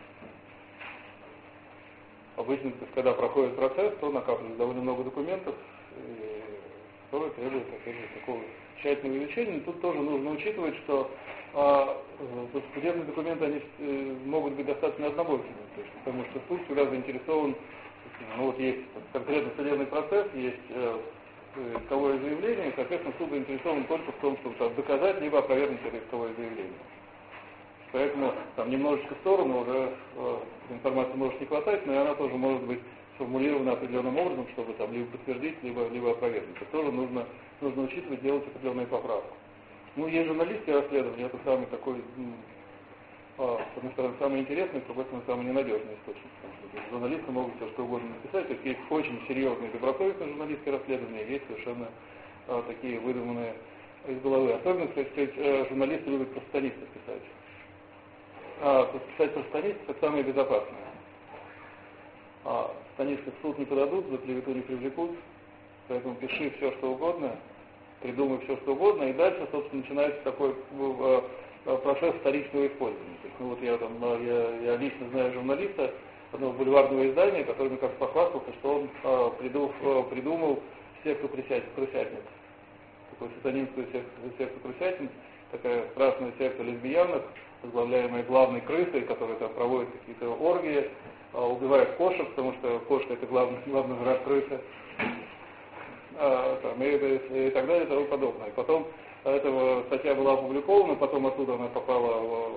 Обычно, когда проходит процесс, то накапливается довольно много документов, которые требуют, опять же, такого тщательного изучения. Но тут тоже нужно учитывать, что а, судебные документы они э, могут быть достаточно однобокими, то есть, потому что суд всегда заинтересован, ну вот есть конкретно судебный процесс, есть э, исковое заявление, и, соответственно, суд заинтересован только в том, чтобы там, доказать, либо опровергнуть это исковое заявление. Поэтому там немножечко в сторону уже э, информации может не хватать, но и она тоже может быть сформулирована определенным образом, чтобы там либо подтвердить, либо, либо опровергнуть. Это тоже нужно, нужно учитывать, делать определенные поправки. Ну, есть журналистские расследования, это самый такой, а, с одной стороны, самый интересный, с другой стороны, самый ненадежный источник. Потому что журналисты могут все что угодно написать, то есть есть очень серьезные добросовестные журналистские расследования, есть совершенно а, такие выдуманные из головы. Особенно, кстати, журналисты любят про сатанистов писать. А, писать про сатанистов это самое безопасное. А, сатанисты в суд не подадут, за клевету не привлекут, поэтому пиши все, что угодно, придумай все, что угодно, и дальше, собственно, начинается такой э, процесс вторичного использования. То есть, ну вот я там, я, я лично знаю журналиста одного бульварного издания, который мне как-то похвастался, что он э, придумал, э, придумал секту крысятник, такую сатанинскую секту, секту крысятин, такая страшная секта лесбиянок, возглавляемая главной крысой, которая там проводит какие-то оргии, э, убивает кошек, потому что кошка это главный, главный враг крысы. Там, и, и, и так далее и тому подобное. И потом эта статья была опубликована, потом оттуда она попала в,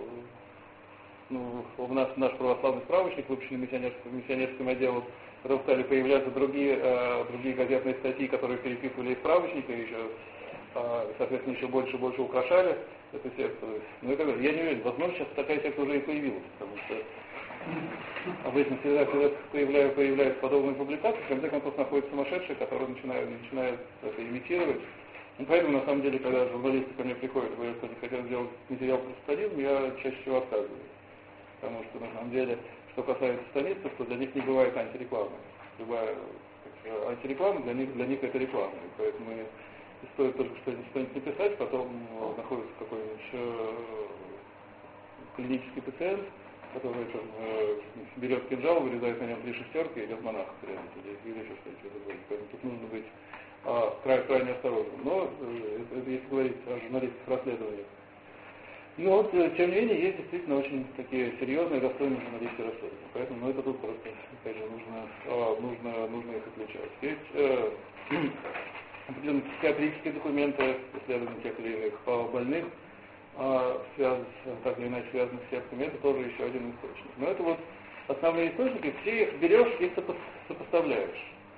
ну, в наш, наш православный справочник, выпущенный миссионерским, миссионерским отделом. Потом стали появляться другие, э, другие газетные статьи, которые переписывали из справочника, и еще, э, соответственно, еще больше и больше украшали эту секту. Ну и так далее. Я не уверен, возможно, сейчас такая секта уже и появилась, потому что обычно всегда, когда появляются, появляются подобные публикации, в конце концов находятся сумасшедшие, которые начинают, начинают это имитировать. И поэтому, на самом деле, когда журналисты ко мне приходят и говорят, что они хотят сделать материал про сатанизм, я чаще всего отказываю. Потому что, на самом деле, что касается сатанистов, то для них не бывает антирекламы. Любая так, антиреклама для них, для них это реклама. И поэтому стоит только что-нибудь, что-нибудь написать, потом находится какой-нибудь э, клинический пациент, который там, э, берет кинжал, вырезает на нем три шестерки и идет монах прямо или, или еще что-нибудь. Поэтому тут нужно быть а, крайне, крайне осторожным. Но э, это, это если говорить о журналистских расследованиях. Но вот, э, тем не менее, есть действительно очень такие серьезные, достойные журналистские расследования. Поэтому ну, это тут просто, опять же, нужно, а, нужно, нужно их отличать. Есть э, определенные психиатрические документы, исследования тех или иных а, больных, связан, так или иначе связанных с сектами, это тоже еще один источник. Но это вот основные источники, все их берешь и сопоставляешь.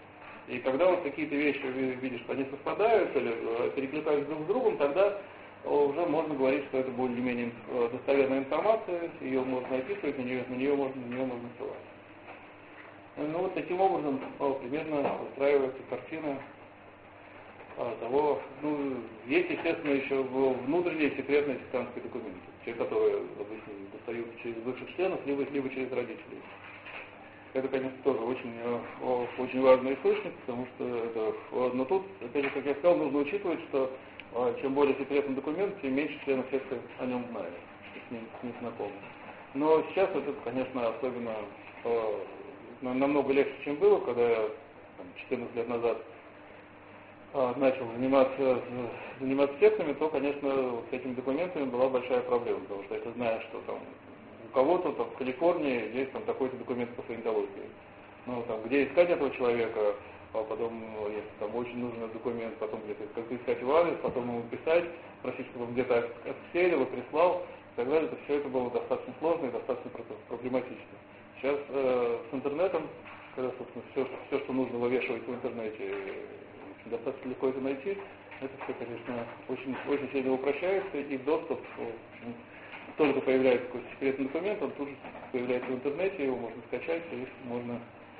И когда вот какие-то вещи видишь, что они совпадают или перекликаются друг с другом, тогда уже можно говорить, что это более-менее достоверная информация, ее можно описывать, на нее, на нее можно, на нее можно ссылаться. Ну вот таким образом примерно устраивается картина того, ну, есть, естественно, еще внутренние секретные сектантские документы, те, которые обычно достают через бывших членов, либо, либо через родителей. Это, конечно, тоже очень, очень важный источник, потому что это, но тут, опять же, как я сказал, нужно учитывать, что чем более секретный документ, тем меньше членов секты о нем знают, с ним, с ним знакомы. Но сейчас это, конечно, особенно намного легче, чем было, когда я там, четырнадцать лет назад начал заниматься, заниматься сектами, то, конечно, с этими документами была большая проблема, потому что если знаешь, что там у кого-то там, в Калифорнии есть там такой-то документ по саентологии, ну там где искать этого человека, а потом, если там очень нужен документ, потом где-то как-то искать его адрес, потом ему писать, просить, чтобы он где-то отсеял и прислал, и так далее, то все это было достаточно сложно и достаточно проблематично. Сейчас э, с интернетом, когда, собственно, все, все, что нужно вывешивать в интернете, достаточно легко это найти, это все, конечно, очень, очень сильно упрощается, и доступ, только появляется какой-то секретный документ, он тут же появляется в интернете, его можно скачать, и можно,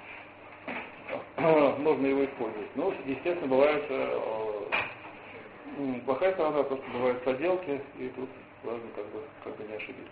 можно его использовать. Но, естественно, бывает э, плохая сторона, то, что бывают подделки, и тут важно как бы, как бы не ошибиться.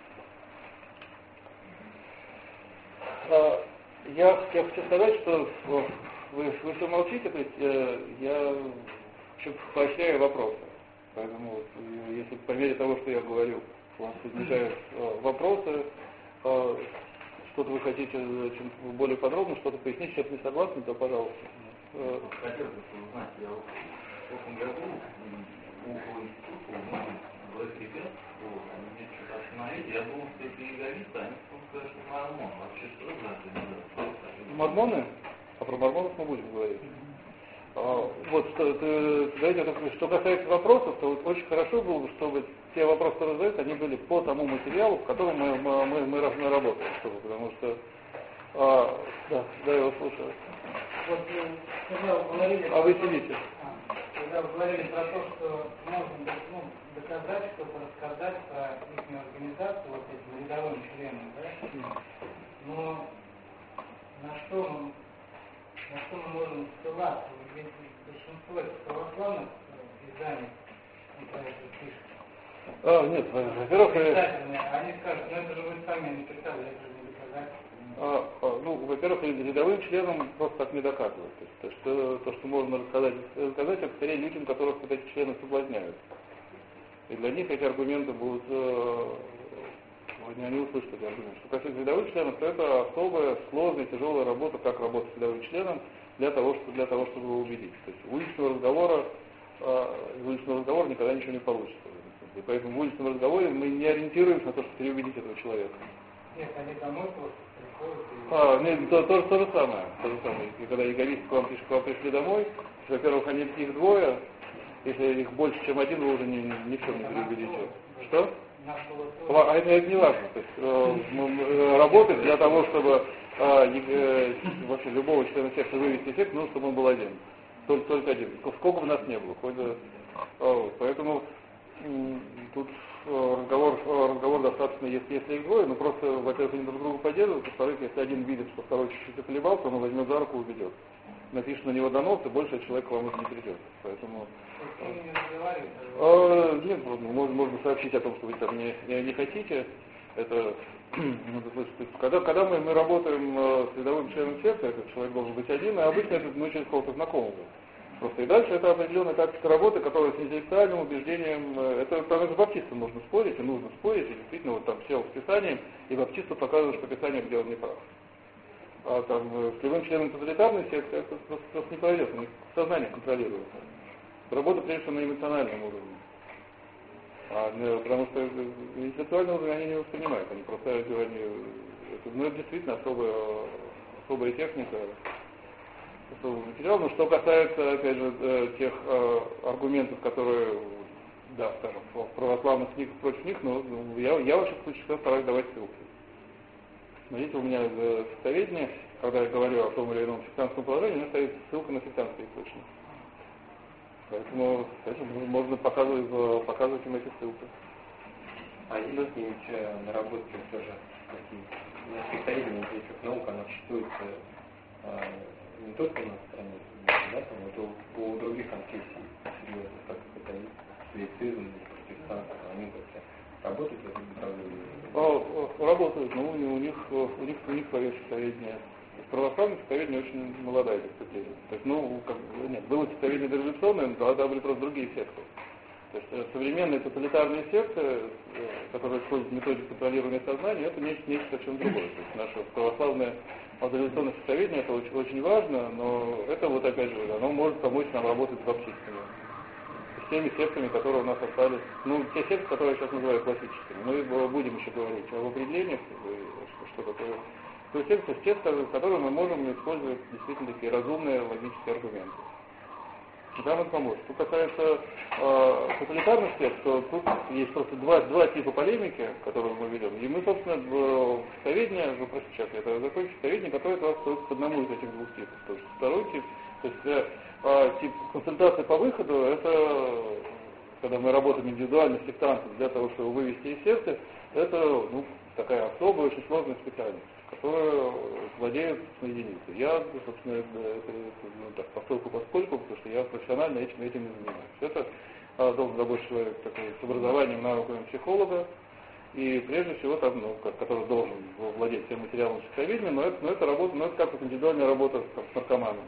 Я, я хочу сказать, что вы, вы все молчите, то есть э, я поощряю вопросы. Поэтому вот, если по мере того, что я говорю, у вас возникают э, вопросы, э, что-то вы хотите чем более подробно, что-то пояснить, чем не согласны, то пожалуйста. Э, Хотел бы узнать, я в прошлом году у института был ребят, вот, они мне что-то остановили, я думал, что это яговицы, они потом сказали, что мормон. Вообще, что за Мормоны? А про мормонов мы будем говорить. А, вот, что, ты, знаете, что касается вопросов, то вот очень хорошо было бы, чтобы те вопросы, которые задаются, они были по тому материалу, в котором мы, мы, мы, мы работаем, чтобы, потому что... А, да, да, я вас слушаю. Вот, когда вы говорили... А вы сидите. А, когда вы говорили про то, что можно ну, доказать, что-то рассказать про их организацию, вот этим рядовым членам, да? Но на что мы, на что мы можем ссылаться? Ведь большинство этих православных изданий про это пишут. А, нет, во-первых... Они скажут, ну это же вы сами написали, это же не доказать. А, а, ну, во-первых, рядовым членам просто так не доказывают. То есть, то, что, то, что можно рассказать, рассказать, это скорее людям, которых вот эти члены соблазняют. И для них эти аргументы будут... Они услышат эти аргументы. Что касается рядовых членов, то это особая, сложная, тяжелая работа, как работать с рядовым членом, для того, что, для того, чтобы его убедить. То есть уличного разговора, э, уличного разговора никогда ничего не получится. И поэтому в уличном разговоре мы не ориентируемся на то, чтобы переубедить этого человека. Нет, они домой просто приходят и... А, нет, то, то, то же самое. То же самое. И когда яговисты к вам, к вам пришли домой, во-первых, они их двое, если их больше, чем один, вы уже ни, ни в чем не переубедите. Что? А это, это не важно. То есть, э, работать для того, чтобы э, э, вообще любого члена секты вывести из секты, нужно, чтобы он был один. Только, только один. Сколько бы нас не было. Хоть, э, поэтому э, тут э, разговор, разговор достаточно, если, если их двое, но просто, во-первых, они друг друга поддерживают, во-вторых, если один видит, что второй чуть-чуть околебался, он возьмет за руку и уведет. Напишет на него донос, и больше человек к вам уже не придет. Поэтому... Э, нет, можно, можно сообщить о том, что вы там не, не, не хотите. Это, когда, когда мы, мы работаем с рядовым членом секты, этот человек должен быть один, и обычно это ну, через кого-то знакомого. Просто и дальше это определенная тактика работы, которая с интеллектуальным убеждением, это там с баптистом нужно спорить, и нужно спорить, и действительно вот там сел с Писанием, и баптисту показывают, что Писание, где он не прав. А там с любым членом тоталитарной секты это просто, просто не пройдет, у них сознание контролируется. Работа прежде всего на эмоциональном уровне. А, ну, потому что интеллектуальный уровень они не воспринимают, они просто они, это, ну, это действительно особая, особая техника, особый материал. Но что касается, опять же, тех э, аргументов, которые, да, скажем, в православных книгах против них, ну, я, я в общем случае стараюсь давать ссылки. Смотрите, у меня в сектоведении, когда я говорю о том или ином сектантском положении, у меня стоит ссылка на сектантский источник. Поэтому это можно показывать, показывать им эти ссылки. А есть да. какие-нибудь наработки тоже какие? На сектоведении этих наук, она существует а, не только у нас в стране, да, там, это у других конфессий серьезных, как католицизм, стоицизм, протестанты, они как-то работают в этом направлении? А, работают, но у них, у них, у них, у них свое сектоведение. Православное сектоведение очень молодая дисциплина. То есть, ну, как, нет, было сектоведение дореволюционное, но тогда были просто другие секты. То есть современные тоталитарные секты, которые используют методику контролирования сознания, это нечто, нечто совсем другое. То есть наше православное дореволюционное сектоведение, это очень, очень важно, но это вот опять же, оно может помочь нам работать с баптистами. С теми сектами, которые у нас остались, ну, те секты, которые я сейчас называю классическими. Мы будем еще говорить об определениях, что такое. То есть секты, те, с которыми мы можем использовать действительно такие разумные логические аргументы. И там это поможет. Что касается э, тоталитарных сект, то тут есть просто два, два типа полемики, которые мы ведем. И мы, собственно, в сектоведении, вы простите, сейчас это закончу, сектоведение готовит вас к одному из этих двух типов. То есть второй тип, то есть э, тип консультации по выходу, это когда мы работаем индивидуально с сектантом для того, чтобы вывести из секты, это ну, такая особая, очень сложная специальность, которая владеет единицей. Я, собственно, это, это, ну, так, поскольку поскольку, потому что я профессионально этим, этим не занимаюсь. Это а, должен работать человек такой, с образованием, навыками психолога, и прежде всего, там, ну, который должен владеть всем материалом сектоведения, но это, но это работа, но это как вот индивидуальная работа там, с наркоманом.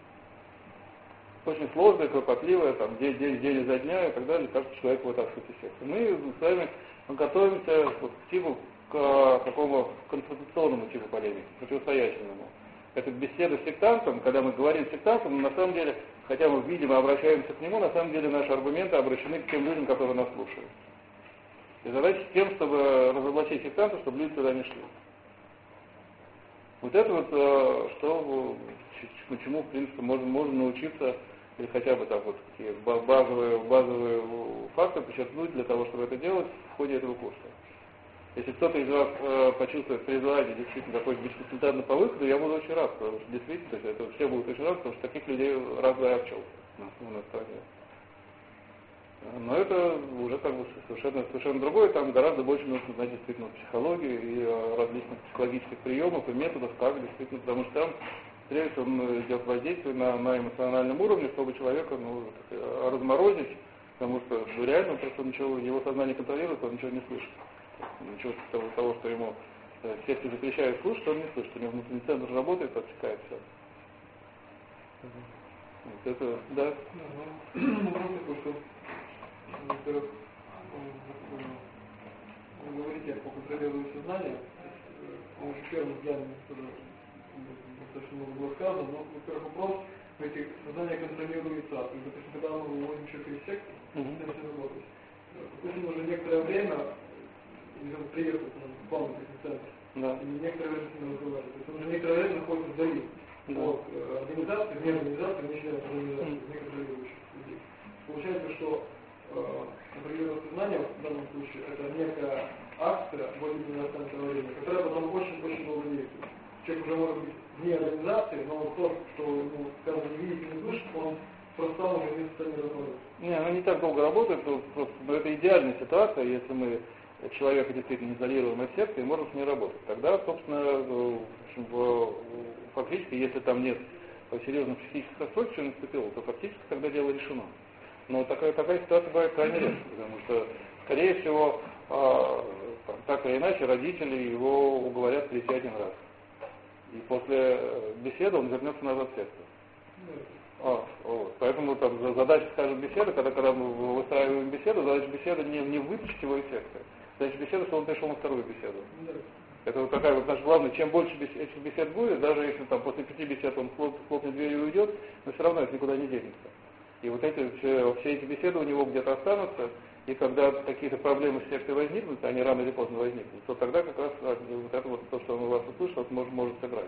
Очень сложная, кропотливая, там, день, день, день изо дня и так далее, каждый человек вытаскивает из секты. Мы с вами готовимся вот, к типу, к такому конфронтационному типу полемики, противостоятельному. Это беседа с сектантом, когда мы говорим с сектантом, на самом деле, хотя мы видимо обращаемся к нему, на самом деле наши аргументы обращены к тем людям, которые нас слушают. И задача с тем, чтобы разоблачить сектантов, чтобы люди туда не шли. Вот это вот, что, чему, в принципе, можно, можно научиться, или хотя бы так вот такие базовые, базовые факты подчеркнуть для того, чтобы это делать в ходе этого курса. Если кто-то из вас э, почувствует призвание действительно какой-то бесконсультантный по выходу, я буду очень рад, потому что действительно, то есть это все будут очень рады, потому что таких людей раз-два обчелся у нас в стране. Но это уже как бы совершенно, совершенно другое, там гораздо больше нужно знать действительно психологию и э, различных психологических приемов и методов, как действительно, потому что там прежде всего он идет воздействие на, на эмоциональном уровне, чтобы человека ну, так, разморозить, потому что ну, реально он просто ничего, его сознание контролирует, он ничего не слышит. Ничего того, того, что ему э, секты запрещают слушать, он не слышит. У него внутренний центр работает, отсекает все. Вот это, да. Ну, просто такой, что, во-первых, вы говорите о контролировании сознания. По первым взглядам тоже достаточно много было сказано, но, во-первых, вопрос, эти сознание контролируется. То есть, допустим, когда мы выводим человека из секты, это все работает. Допустим, уже некоторое время или он приехал в плавный центр, да. И некоторое время с ним разговаривает. То есть он уже некоторое время находится вдали да. От э, организации, вне организации, вне членов организации, mm. некоторых людей. Получается, что э, контролируемое сознание в данном случае это некая акция более длительного времени, которая потом очень-очень долго действует. Человек уже может быть вне организации, но вот то, что ему сказано не видит и не слышит, он просто сам уже не в состоянии разговаривать. Не, она не так долго работает, просто, но это идеальная ситуация, если мы человека действительно изолируем от секты и можем с ней работать. Тогда, собственно, в общем, фактически, если там нет серьезных психических расстройств, что наступило, то фактически тогда дело решено. Но такая, такая ситуация бывает крайне редко, потому что, скорее всего, так или иначе, родители его уговорят прийти один раз. И после беседы он вернется назад в секту. А, вот. Поэтому там задача, скажем, беседы, когда, когда мы выстраиваем беседу, задача беседы не, не вытащить его из секты. Задача беседы, что он пришел на вторую беседу. Да. Это вот такая вот наша главная, чем больше бесед, этих бесед будет, даже если там после пяти бесед он хлоп, хлопнет дверью и уйдет, но все равно это никуда не денется. И вот эти, все, все эти беседы у него где-то останутся, и когда какие-то проблемы с сектой возникнут, они рано или поздно возникнут, то тогда как раз вот это вот то, что он у вас услышал, может, может сыграть.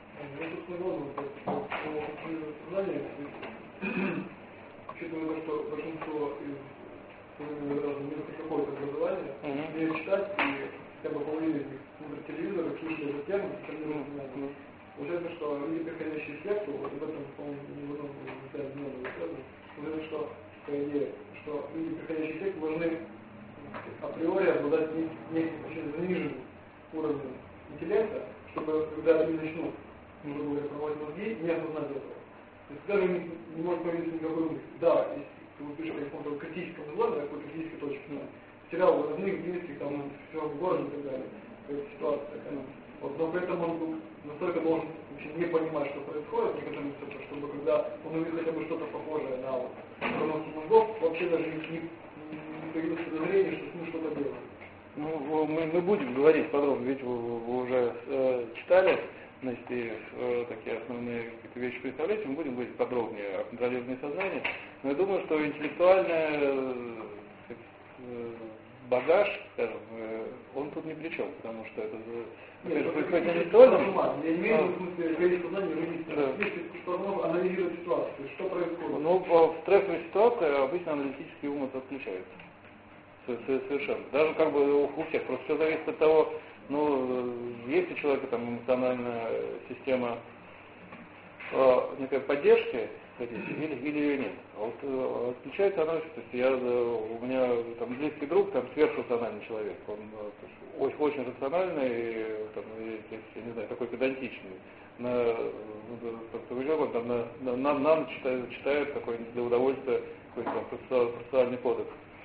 Учитывая то, что большинство из разных какое-то образование, умеют читать и хотя бы половина из них смотрят телевизор и слушали эту тему, mm-hmm. Получается, что люди, приходящие в секту, вот об этом, по-моему, не в одном из много рассказывали, получается, что, по идее, что люди, приходящие в секту, должны априори обладать неким очень заниженным уровнем интеллекта, чтобы, когда они начнут, нужно говоря, проводить мозги, не осознать этого. То есть даже не, не может появиться никакой мысли. Да, если вы пишете о каком-то критическом взгляде, на какой-то критической точке, ну, потерял родных, близких, там, все в городе и так далее, какая-то ситуация такая. Вот, но при этом он был настолько должен вообще не понимать, что происходит, некоторым цифрам, чтобы когда он увидит хотя бы что-то похожее на вот, пронос мозгов, вообще даже не, не, не появилось подозрение, что с ним что-то делают. Ну, мы, мы будем говорить подробно, ведь вы, вы уже э, читали, значит, и э, такие основные вещи представляете, мы будем говорить подробнее о контролировании сознания, но я думаю, что интеллектуальный э, э, багаж, скажем, э, он тут ни при чем, потому что это Нет, происходит интеллектуально. Я имею в виду, в смысле, количество знаний родителей, что оно анализирует ситуацию, то есть что происходит. Ну, в стрессовой ситуации обычно аналитический ум отключается. Совершенно. Даже как бы у всех. Просто все зависит от того, ну, есть у человека там эмоциональная система э, некой поддержки, или, или ее нет. А вот э, отключается она, то есть я, у меня там близкий друг, там сверхрациональный человек, он э, очень, очень рациональный, там, я не знаю, такой педантичный. На, он там на, на, на, нам читает, читает такой для удовольствия какой-то процессуальный кодекс.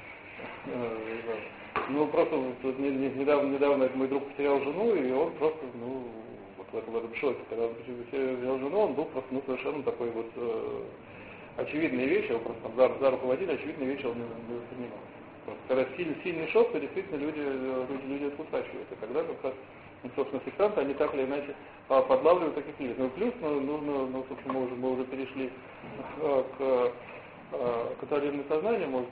Ну, просто вот, недавно, недавно мой друг потерял жену, и он просто, ну, вот в этом, в этом шоке, когда он потерял жену, он был просто, ну, совершенно такой вот э, очевидные вещи, его просто там за, за руку водили, очевидные вещи он не, не воспринимал. Просто, когда сильный, сильный шок, то действительно люди, люди, люди отпускачивают, и тогда как раз, ну, собственно, сектанты, они так или иначе подлавливают таких людей. Ну, плюс, ну, нужно, ну, собственно, мы уже, мы уже перешли к контролированному сознанию, может,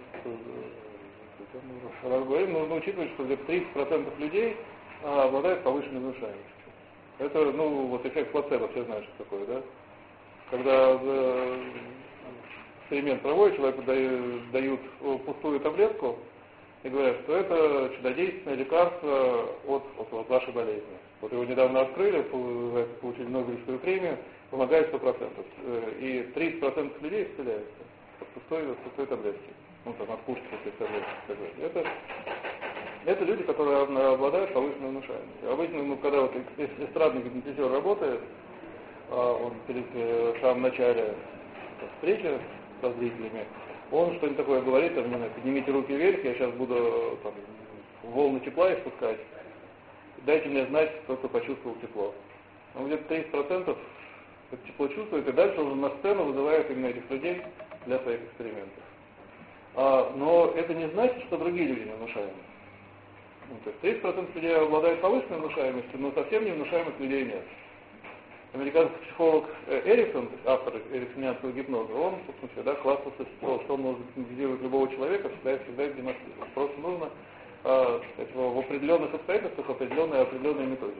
раз говорим, нужно учитывать, что где-то тридцать процентов людей а, обладают повышенной внушаемостью. Это, ну, вот эффект плацебо, все знают, что такое, да? Когда э, эксперимент проводит, человеку дают, дают пустую таблетку и говорят, что это чудодейственное лекарство от, от, от вашей болезни. Вот его недавно открыли, получили Нобелевскую премию, помогает сто процентов. И тридцать процентов людей исцеляются от пустой, от пустой таблетки. Ну, там, откушать после таблетки. Это, это люди, которые обладают повышенной внушаемостью. Обычно, ну, когда вот эстрадный гипнотизер работает, он перед в самом начале встречи со зрителями, он что-нибудь такое говорит, там, поднимите руки вверх, я сейчас буду там, волны тепла испускать, дайте мне знать, кто-то почувствовал тепло. Ну, где-то тридцать процентов это тепло чувствует, и дальше уже на сцену вызывает именно этих людей для своих экспериментов. А, но это не значит, что другие люди не внушаемы. Ну, то есть тридцать процентов людей обладают повышенной внушаемостью, но совсем не внушаемых людей нет. Американский психолог Эриксон, автор эриксонианского гипноза, он, собственно, всегда хвастался, что он может гипнотизировать любого человека, всегда, всегда их демонстрировать. Просто нужно а, сказать, в определенных обстоятельствах определенные, определенные методики.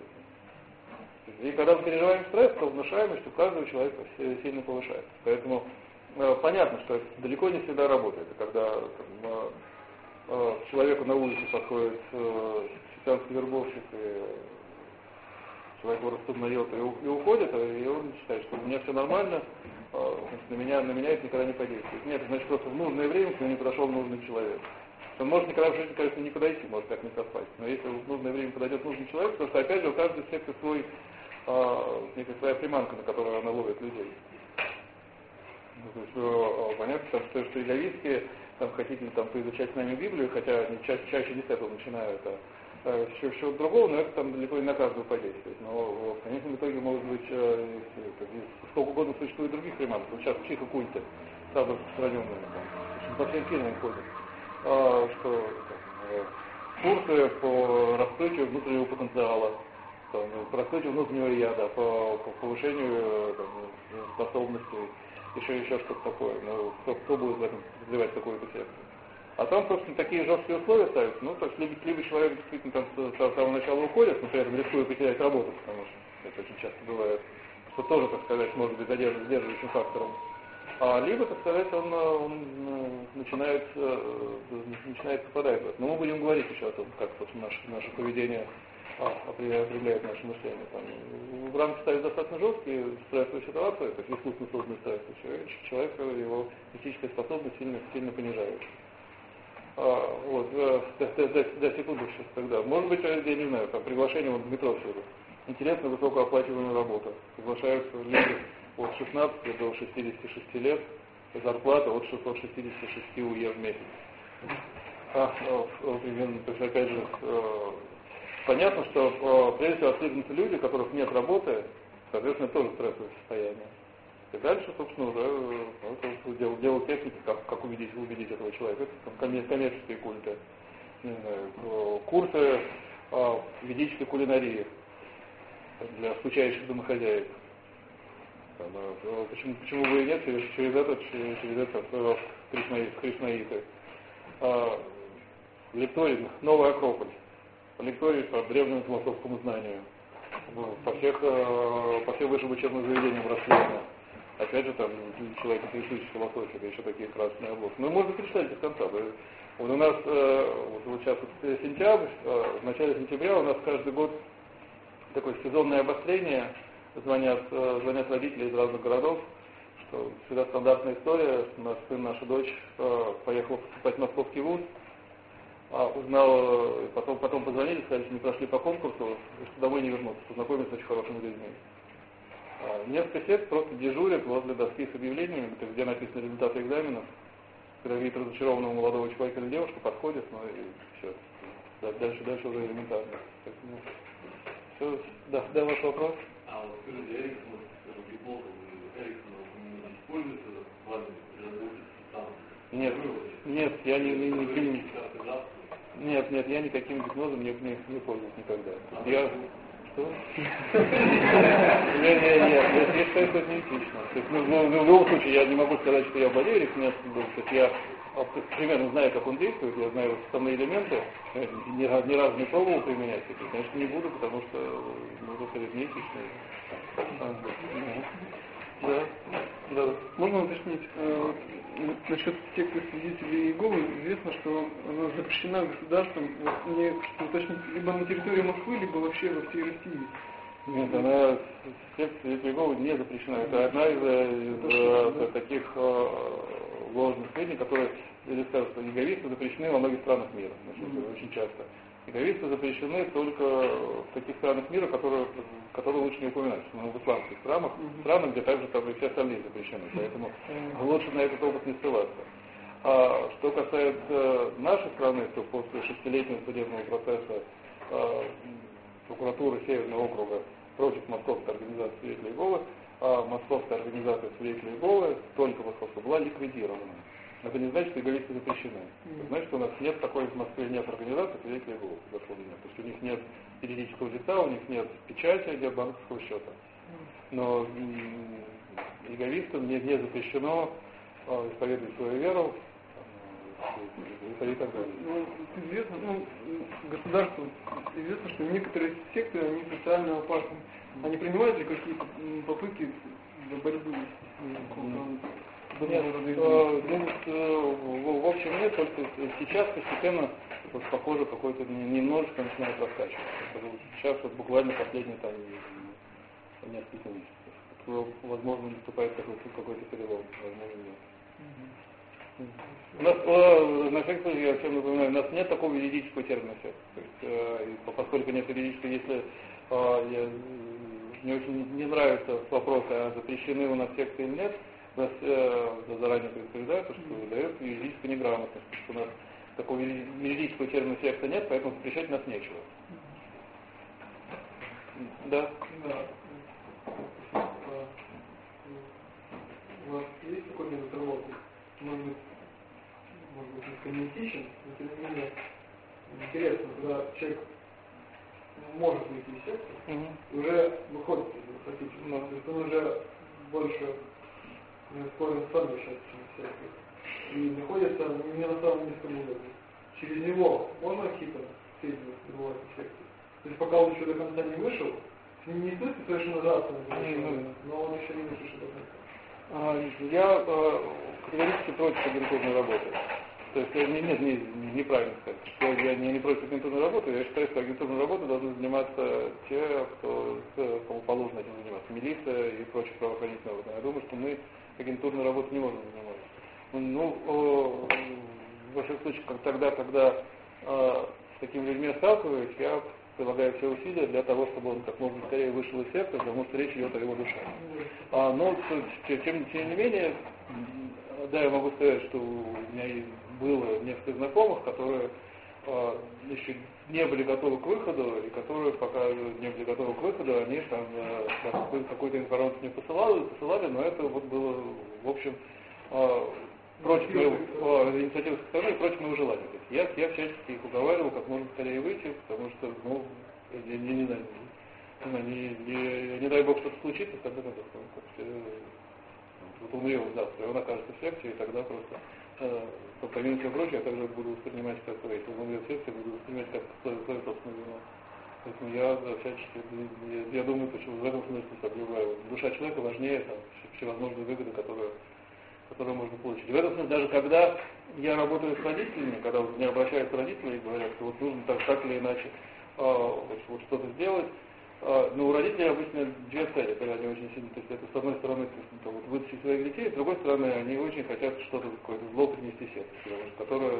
И когда мы переживаем стресс, то внушаемость у каждого человека сильно повышается. Поэтому э, понятно, что это далеко не всегда работает. И когда там, э, э, к человеку на улице подходит э, христианский вербовщик, и человек его распознает и, и уходит, и он считает, что у меня все нормально, э, значит, на, меня, на меня это никогда не подействует. Нет, это значит, просто в нужное время к нему не подошел нужный человек. Он может никогда в жизни, конечно, никуда идти, может так не совпасть. Но если в нужное время подойдет нужный человек, потому что, опять же, у каждой секты свой, а, некая своя приманка, на которую она ловит людей. Ну, то есть, а, понятно, там, что, что иговистские, там, хотите там, поизучать с нами Библию, хотя они ча- чаще не с этого начинают, а, а с чего-то другого, но это там далеко не на каждого подействует. Но в конечном итоге, может быть, а, сколько угодно существует других приманок. Вот сейчас в психокульте, самые распространенные, там, по всем фильмам ходят. А, что там, курсы по раскрытию внутреннего потенциала, там, по раскрытию внутреннего яда, по, по повышению там, способностей, еще еще что-то такое. Ну, кто, кто будет в этом развивать какую-то секцию? А там, собственно, такие жесткие условия ставятся. Ну, то есть, либо, либо человек действительно там с, с самого начала уходит, но при этом рискует потерять работу, потому что это очень часто бывает, что тоже, так сказать, может быть задерживающим фактором. А либо, так сказать, он, он начинает, начинает попадать в это. Но мы будем говорить еще о том, как собственно, наше, наше поведение определяет наше мышление. Там, в рамки ставят достаточно жесткие стрессовые ситуации, то есть искусственно созданные стрессы, человек, его физическая способность сильно, сильно понижается. А, вот, до, до, до, до секунды сейчас тогда. Может быть, я не знаю, там приглашение вот в метро все это. Интересная высокооплачиваемая работа. Приглашаются люди от шестнадцати до шестидесяти шести лет, зарплата от шестисот шестидесяти шести УЕ в месяц. А, а, примерно, то есть, опять же, понятно, что прежде всего отвергнутся люди, у которых нет работы, соответственно, тоже стрессовое состояние. И дальше, собственно, уже ну, дело, дело техники, как, как убедить, убедить этого человека. Это там, коммерческие культы, не знаю, курсы а, ведической кулинарии для скучающих домохозяек. Там, а, почему, почему бы и нет, через, через это, через, через это кришнаиты. А, лекторий «Новая Акрополь». Лекторий по древнему философскому знанию. По, всех, по всем высшим учебным заведениям расследовано. Опять же, там, человек, интересующий философией, да еще такие красные обложки. Ну, можно перечислять без конца. Да? Вот у нас, вот, вот сейчас вот сентябрь, в начале сентября у нас каждый год такое сезонное обострение. Звонят, звонят родители из разных городов, что всегда стандартная история. Наш сын, наша дочь поехала поступать в московский вуз, а узнал, потом, потом позвонили, сказали, что не прошли по конкурсу, и что домой не вернутся, познакомились с очень хорошими людьми. Несколько сект просто дежурят возле доски с объявлениями, где написаны результаты экзаменов. Когда видит разочарованного молодого человека или девушку, подходит, ну и все. Дальше, дальше уже элементарно. Ну, все. Да, да, ваш вопрос? А вот скажите, Эриксон, Библоков, Эриксон используется в армии для разработки там? Нет, нет, я не, не, не, не, нет, нет, я никаким гипнозом не, не, не пользуюсь никогда. Я... Что? Нет, нет, нет, я считаю, что это не этично. То есть, ну, в любом случае, я не могу сказать, что я болею рефлексом, то есть я примерно знаю, как он действует, я знаю основные элементы, ни, ни разу не пробовал применять это, конечно, не буду, потому что ну, это не этично. А, да, да. Можно уточнить, э, насчет секты свидетелей Иеговы, известно, что она запрещена государством, вот, мне уточнить, либо на территории Москвы, либо вообще во всей России. Нет, она, секта свидетелей Иеговы не запрещена. Это одна из, из э, да. таких э, ложных сведений, которые, или скажут, что иеговисты запрещены во многих странах мира, значит, mm-hmm. очень часто. Иеговисты запрещены только в таких странах мира, которые, которые лучше не упоминать, но в исламских странах, mm-hmm. странах, где также там и все остальные запрещены, поэтому mm-hmm. лучше на этот опыт не ссылаться. А что касается нашей страны, то после шестилетнего судебного процесса э, прокуратуры Северного округа против Московской организации свидетелей Иеговы, а Московская организация свидетелей Иеговы, только Московская, была ликвидирована. Это не значит, что иеговисты запрещены. Это значит, что у нас нет такой в Москве нет организации свидетелей Иеговы. То есть у них нет юридического лица, у них нет печати, нет банковского счета. Но иеговистам не, не запрещено э, исповедовать свою веру и, и так далее. Ну, известно, ну, государству известно, что некоторые секты, они социально опасны. Они принимают ли какие-то попытки борьбы с Нет, э, ну, в общем нет, только сейчас постепенно вот, похоже какой-то немножечко начинает раскачиваться. Сейчас вот буквально последние там несколько месяцев. Возможно, наступает какой-то, какой-то перелом, возможно нет. У нас, э, на всякий случай, я всем напоминаю, у нас нет такого юридического термина секта. То есть, э, поскольку нет юридического, если э, я, мне очень не нравится вопрос, а запрещены у нас секты или нет, нас э, заранее предупреждают, что выдает юридическую неграмотность, потому что у нас такого юридического термина секта нет, поэтому запрещать нас нечего. Да? Да. У вас есть такой метод работы? Может быть, может быть, не коммунистичен, но тем не менее интересно, когда человек может выйти из секты, mm-hmm. и уже выходит из фактически, mm-hmm. то есть он уже больше неоспоренно сам решает, чем секты, и находится не на самом низком уровне. Через него можно какие-то сведения добывать в секте? То есть пока он еще до конца не вышел, не стоит совершенно драться на mm-hmm. но он еще не вышел до конца. Я э, категорически против агентурной работы. То есть, нет, нет, не, не, неправильно сказать, что я не, не против агентурной работы, я считаю, что агентурной работой должны заниматься те, кто, кому положено этим заниматься, милиция и прочие правоохранительные органы. Я думаю, что мы агентурной работой не можем заниматься. Ну, о, во всяком случае, как тогда, когда э, с такими людьми сталкиваюсь, я прилагаю все усилия для того, чтобы он как можно скорее вышел из секты, потому что речь идет о его душе. А, но, тем, тем не менее, да, я могу сказать, что у меня было несколько знакомых, которые э, еще не были готовы к выходу, и которые, пока не были готовы к выходу, они там э, какую-то информацию не посылали, посылали, но это вот было, в общем, э, против моего, э, инициативы со стороны, против моего желания. То есть я, я всячески их уговаривал, как можно скорее выйти, потому что, ну, я, я не знаю, не, не, не дай бог что-то случится, тогда как все, вот умрет завтра, и он окажется в секте, и тогда просто, э, помимо всего прочего, я также буду воспринимать как, если он умрет в секте, я буду воспринимать как свою, свою собственную вину. Поэтому я да, всячески, я, я думаю, почему в этом смысле соблюдаю. Душа человека важнее там, всевозможные выгоды, которые, которые можно получить. В этом смысле, даже когда я работаю с родителями, когда вот мне обращаются родители и говорят, что вот нужно так, так или иначе э, вот, вот что-то сделать, но у родителей обычно две цели, когда они очень сильно, то есть это с одной стороны то, вот, вытащить своих детей, с другой стороны они очень хотят что-то, какое-то зло принести сердце, которое,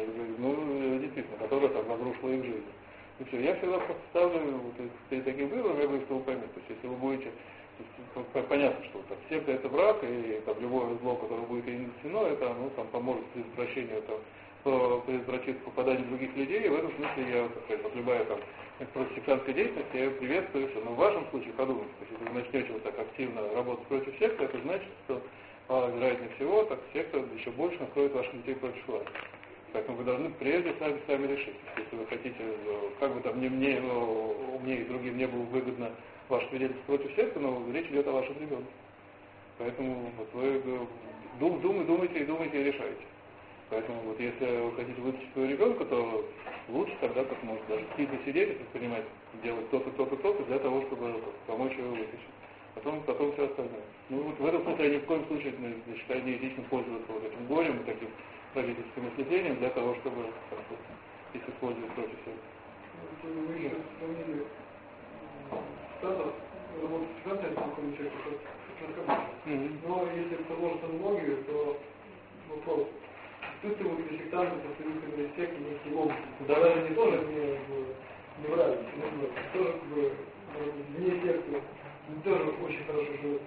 ну, действительно, которое там разрушило их жизнь. И все, я всегда просто ставлю вот, перед таким выбором, я говорю, что вы поймете, то есть если вы будете, есть, понятно, что там, секта это враг, и там, любое зло, которое будет нанесено, это ну, там, поможет предотвращению там, предотвратить попадание других людей, и в этом смысле я, так сказать, вот, любая там против сектантской деятельности, я ее приветствую, все. Но в вашем случае подумайте, то есть, если вы начнете вот так активно работать против секты, это значит, что, а, вероятнее всего, так секта еще больше настроит ваших детей против вас. Поэтому вы должны прежде сами, сами решить. Если вы хотите, как бы там ни мне, мне и другим не было выгодно ваше свидетельство против секты, но речь идет о вашем ребенке. Поэтому вот вы дум, дум, думайте и думайте и решайте. Поэтому вот если вы хотите вытащить своего ребенка, то лучше тогда как можно даже тихо сидеть и предпринимать, делать то-то, то-то, то-то для того, чтобы помочь его вытащить. Потом, потом все остальное. Ну вот в этом смысле я ни в коем случае не считаю неэтичным пользоваться вот этим горем и таким родительским осветлением для того, чтобы их использовать против себя. Вы еще вспомнили Статов, вот всегда я такой человек, как но если продолжить аналогию, то вопрос. Тут вот эти сектанты, представители секты, некие ломки. Да, даже не тоже не, не враги, тоже как бы вне секты, тоже очень хорошо живут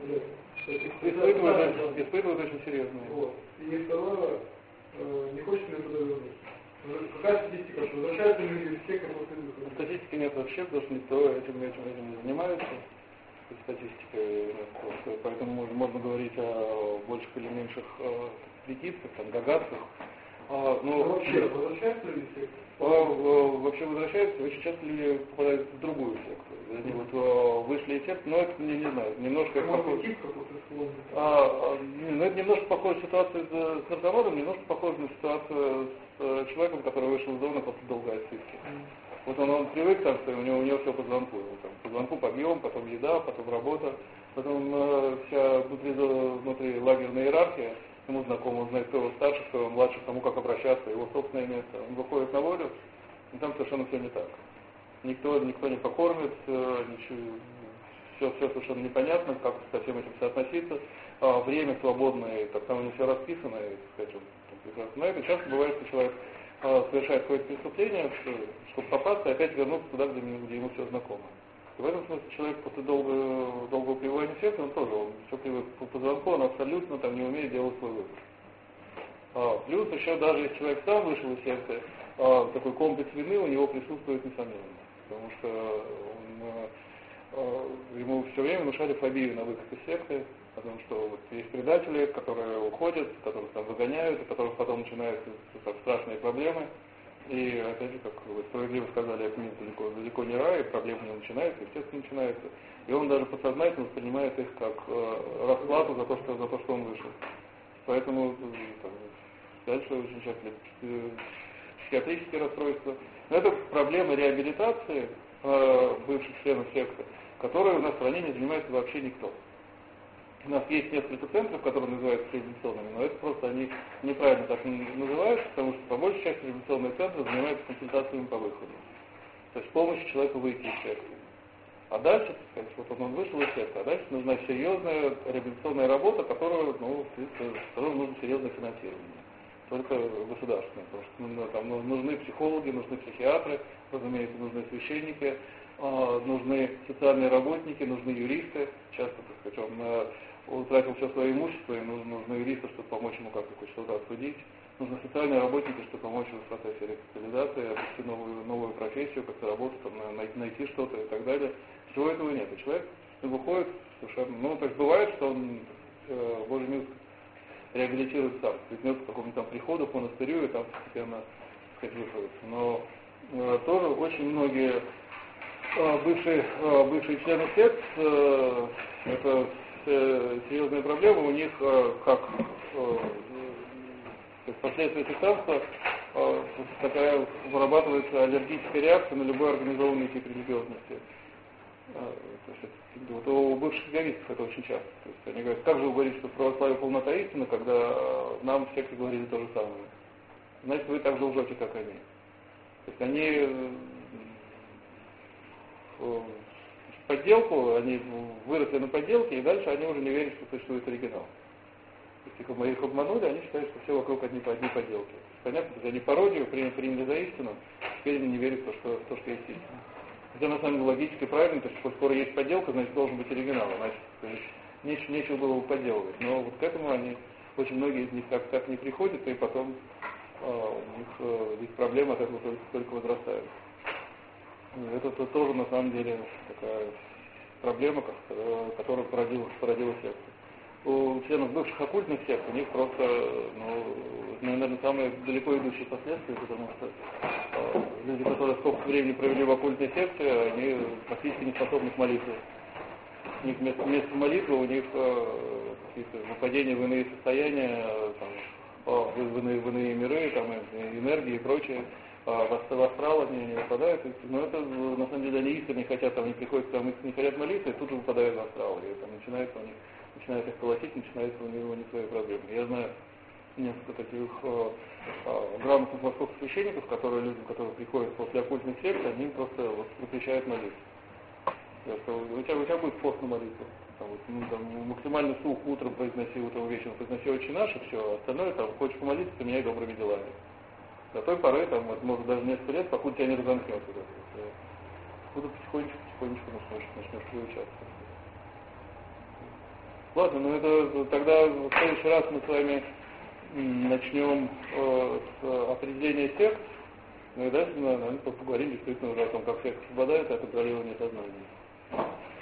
люди. Испытывают очень серьезно. Вот. И второе, э, не хочется ли туда вернуться? Какая статистика, что возвращаются люди в секты после этого? Статистики нет вообще, потому что никто этим, этим, этим не занимается. Статистикой, поэтому можно, можно говорить о больших или меньших э, прикидках, там, догадках. А, но вообще возвращаются люди в секту? А, а, вообще возвращаются, очень часто люди попадают в другую секту. Они вот а, вышли из секты, но это, не, не знаю, немножко похоже. А, а, ну, это немножко похожа ситуация с, с наркоманом, немножко похожа на ситуацию с а, человеком, который вышел из зоны после долгой отсидки. Вот он, он привык, там, что у него, у него все по звонку. Там, по звонку подъем, потом еда, потом работа, потом э, вся внутри, внутри лагерная иерархия, ему знакомо, он знает, кто его старше, кто его младше, кому как обращаться, его собственное место. Он выходит на волю, и там совершенно все не так. Никто, никто не покормит, ничего, все, все совершенно непонятно, как со всем этим соотноситься. А, время свободное, так там у него все расписано, и, так сказать, прекрасно. Но это часто бывает, что человек совершает какое-то преступление, чтобы попасться и опять вернуться туда, где, где ему все знакомо. И в этом смысле человек после долгого, долгого пребывания в секте, он тоже, он все привык по позвонку, он абсолютно там не умеет делать свой выбор. А, плюс еще даже если человек сам вышел из секты, а, такой комплекс вины у него присутствует несомненно. Потому что он, а, ему все время внушали фобию на выход из секты, потому что вот есть предатели, которые уходят, которых там выгоняют, у которых потом начинаются так, страшные проблемы. И опять же, как вы справедливо сказали, это мир далеко, далеко не рай, проблемы не начинаются, естественно, начинаются. И он даже подсознательно воспринимает их как э, расплату за то, что, за то, что он вышел. Поэтому там, дальше очень часто психиатрические расстройства. Но это проблема реабилитации э, бывших членов секты, которой у нас в стране не занимается вообще никто. У нас есть несколько центров, которые называются реабилитационными, но это просто они неправильно так называются, потому что по большей части реабилитационные центры занимаются консультациями по выходу. То есть помощью человеку выйти из секты. А дальше, так сказать, вот он, он вышел из секты, а дальше нужна серьезная реабилитационная работа, которую, ну, которую нужно серьезное финансирование. Только государственное, потому что ну, там нужны психологи, нужны психиатры, разумеется, нужны священники, э, нужны социальные работники, нужны юристы. Часто, так сказать, он э, утратил все свое имущество, и нужны, нужны юристы, чтобы помочь ему как-то хоть что-то отсудить. Нужны социальные работники, чтобы помочь ему в процессе рекапитализации, обрести новую, новую профессию, как-то работу, там, найти, найти что-то и так далее. Всего этого нет. И человек выходит совершенно... Ну, то есть бывает, что он, э, Божий милость, реабилитирует сам, придет к какому-то там приходу, к монастырю и там постепенно, так сказать, выходится. Но э, тоже очень многие э, бывшие, э, бывшие члены сект, э, это э, серьезная проблема, у них э, как э, последствия сектанства э, такая вырабатывается аллергическая реакция на любой организованный тип религиозности. Вот у бывших эгоистов это очень часто. То есть они говорят, как же вы говорите, что православие полнота истины, когда нам в секте говорили то же самое. Значит, вы так же лжете, как они. То есть они подделку, они выросли на подделке, и дальше они уже не верят, что существует оригинал. То есть их обманули, они считают, что все вокруг одни, одни подделки. Понятно, то есть они пародию приняли, приняли за истину, теперь они не верят в то, что, в то, что есть истина. Хотя на самом деле логически правильно, то есть, коль скоро есть подделка, значит должен быть оригинал, значит, нечего, нечего было бы подделывать. Но вот к этому они, очень многие из них так, так не приходят, и потом э, у них, э, их проблемы от этого только, только возрастают. Это, это тоже на самом деле такая проблема, которая породила, породила секту. У членов бывших оккультных сект у них просто, ну, наверное, самые далеко идущие последствия, потому что э, люди, которые сколько времени провели в оккультной секте, они практически не способны к молитве. У них вместо, вместо молитвы у них э, какие-то выпадения в иные состояния, там, э, в, иные, в иные миры, там, энергии и прочее. В астрал они не выпадают, но это на самом деле они искренне хотят, там, они приходят, там, не хотят молиться, и тут же выпадают в астрал, и там начинается у них, начинает их колотить, начинается у них, у них свои проблемы. Я знаю несколько таких э, э, грамотных московских священников, которые люди, которые приходят после оккультных сект, они им просто вот, запрещают молиться. Я сказал, у тебя, у тебя будет пост на молитву. Там, вот, ну, там, максимальный слух утром произноси, утром вечером произноси «Отче наш», и все, остальное, там, хочешь помолиться, ты меняй добрыми делами. До той поры, там, вот, может, даже несколько лет, покуда тебя не разомкнет. Буду потихонечку, потихонечку начнешь, начнешь приучаться. Ладно, ну это тогда в следующий раз мы с вами начнем э, с определения сект, ну и дальше мы, наверное, поговорим действительно уже о том, как сект обладает от контролирования сознания.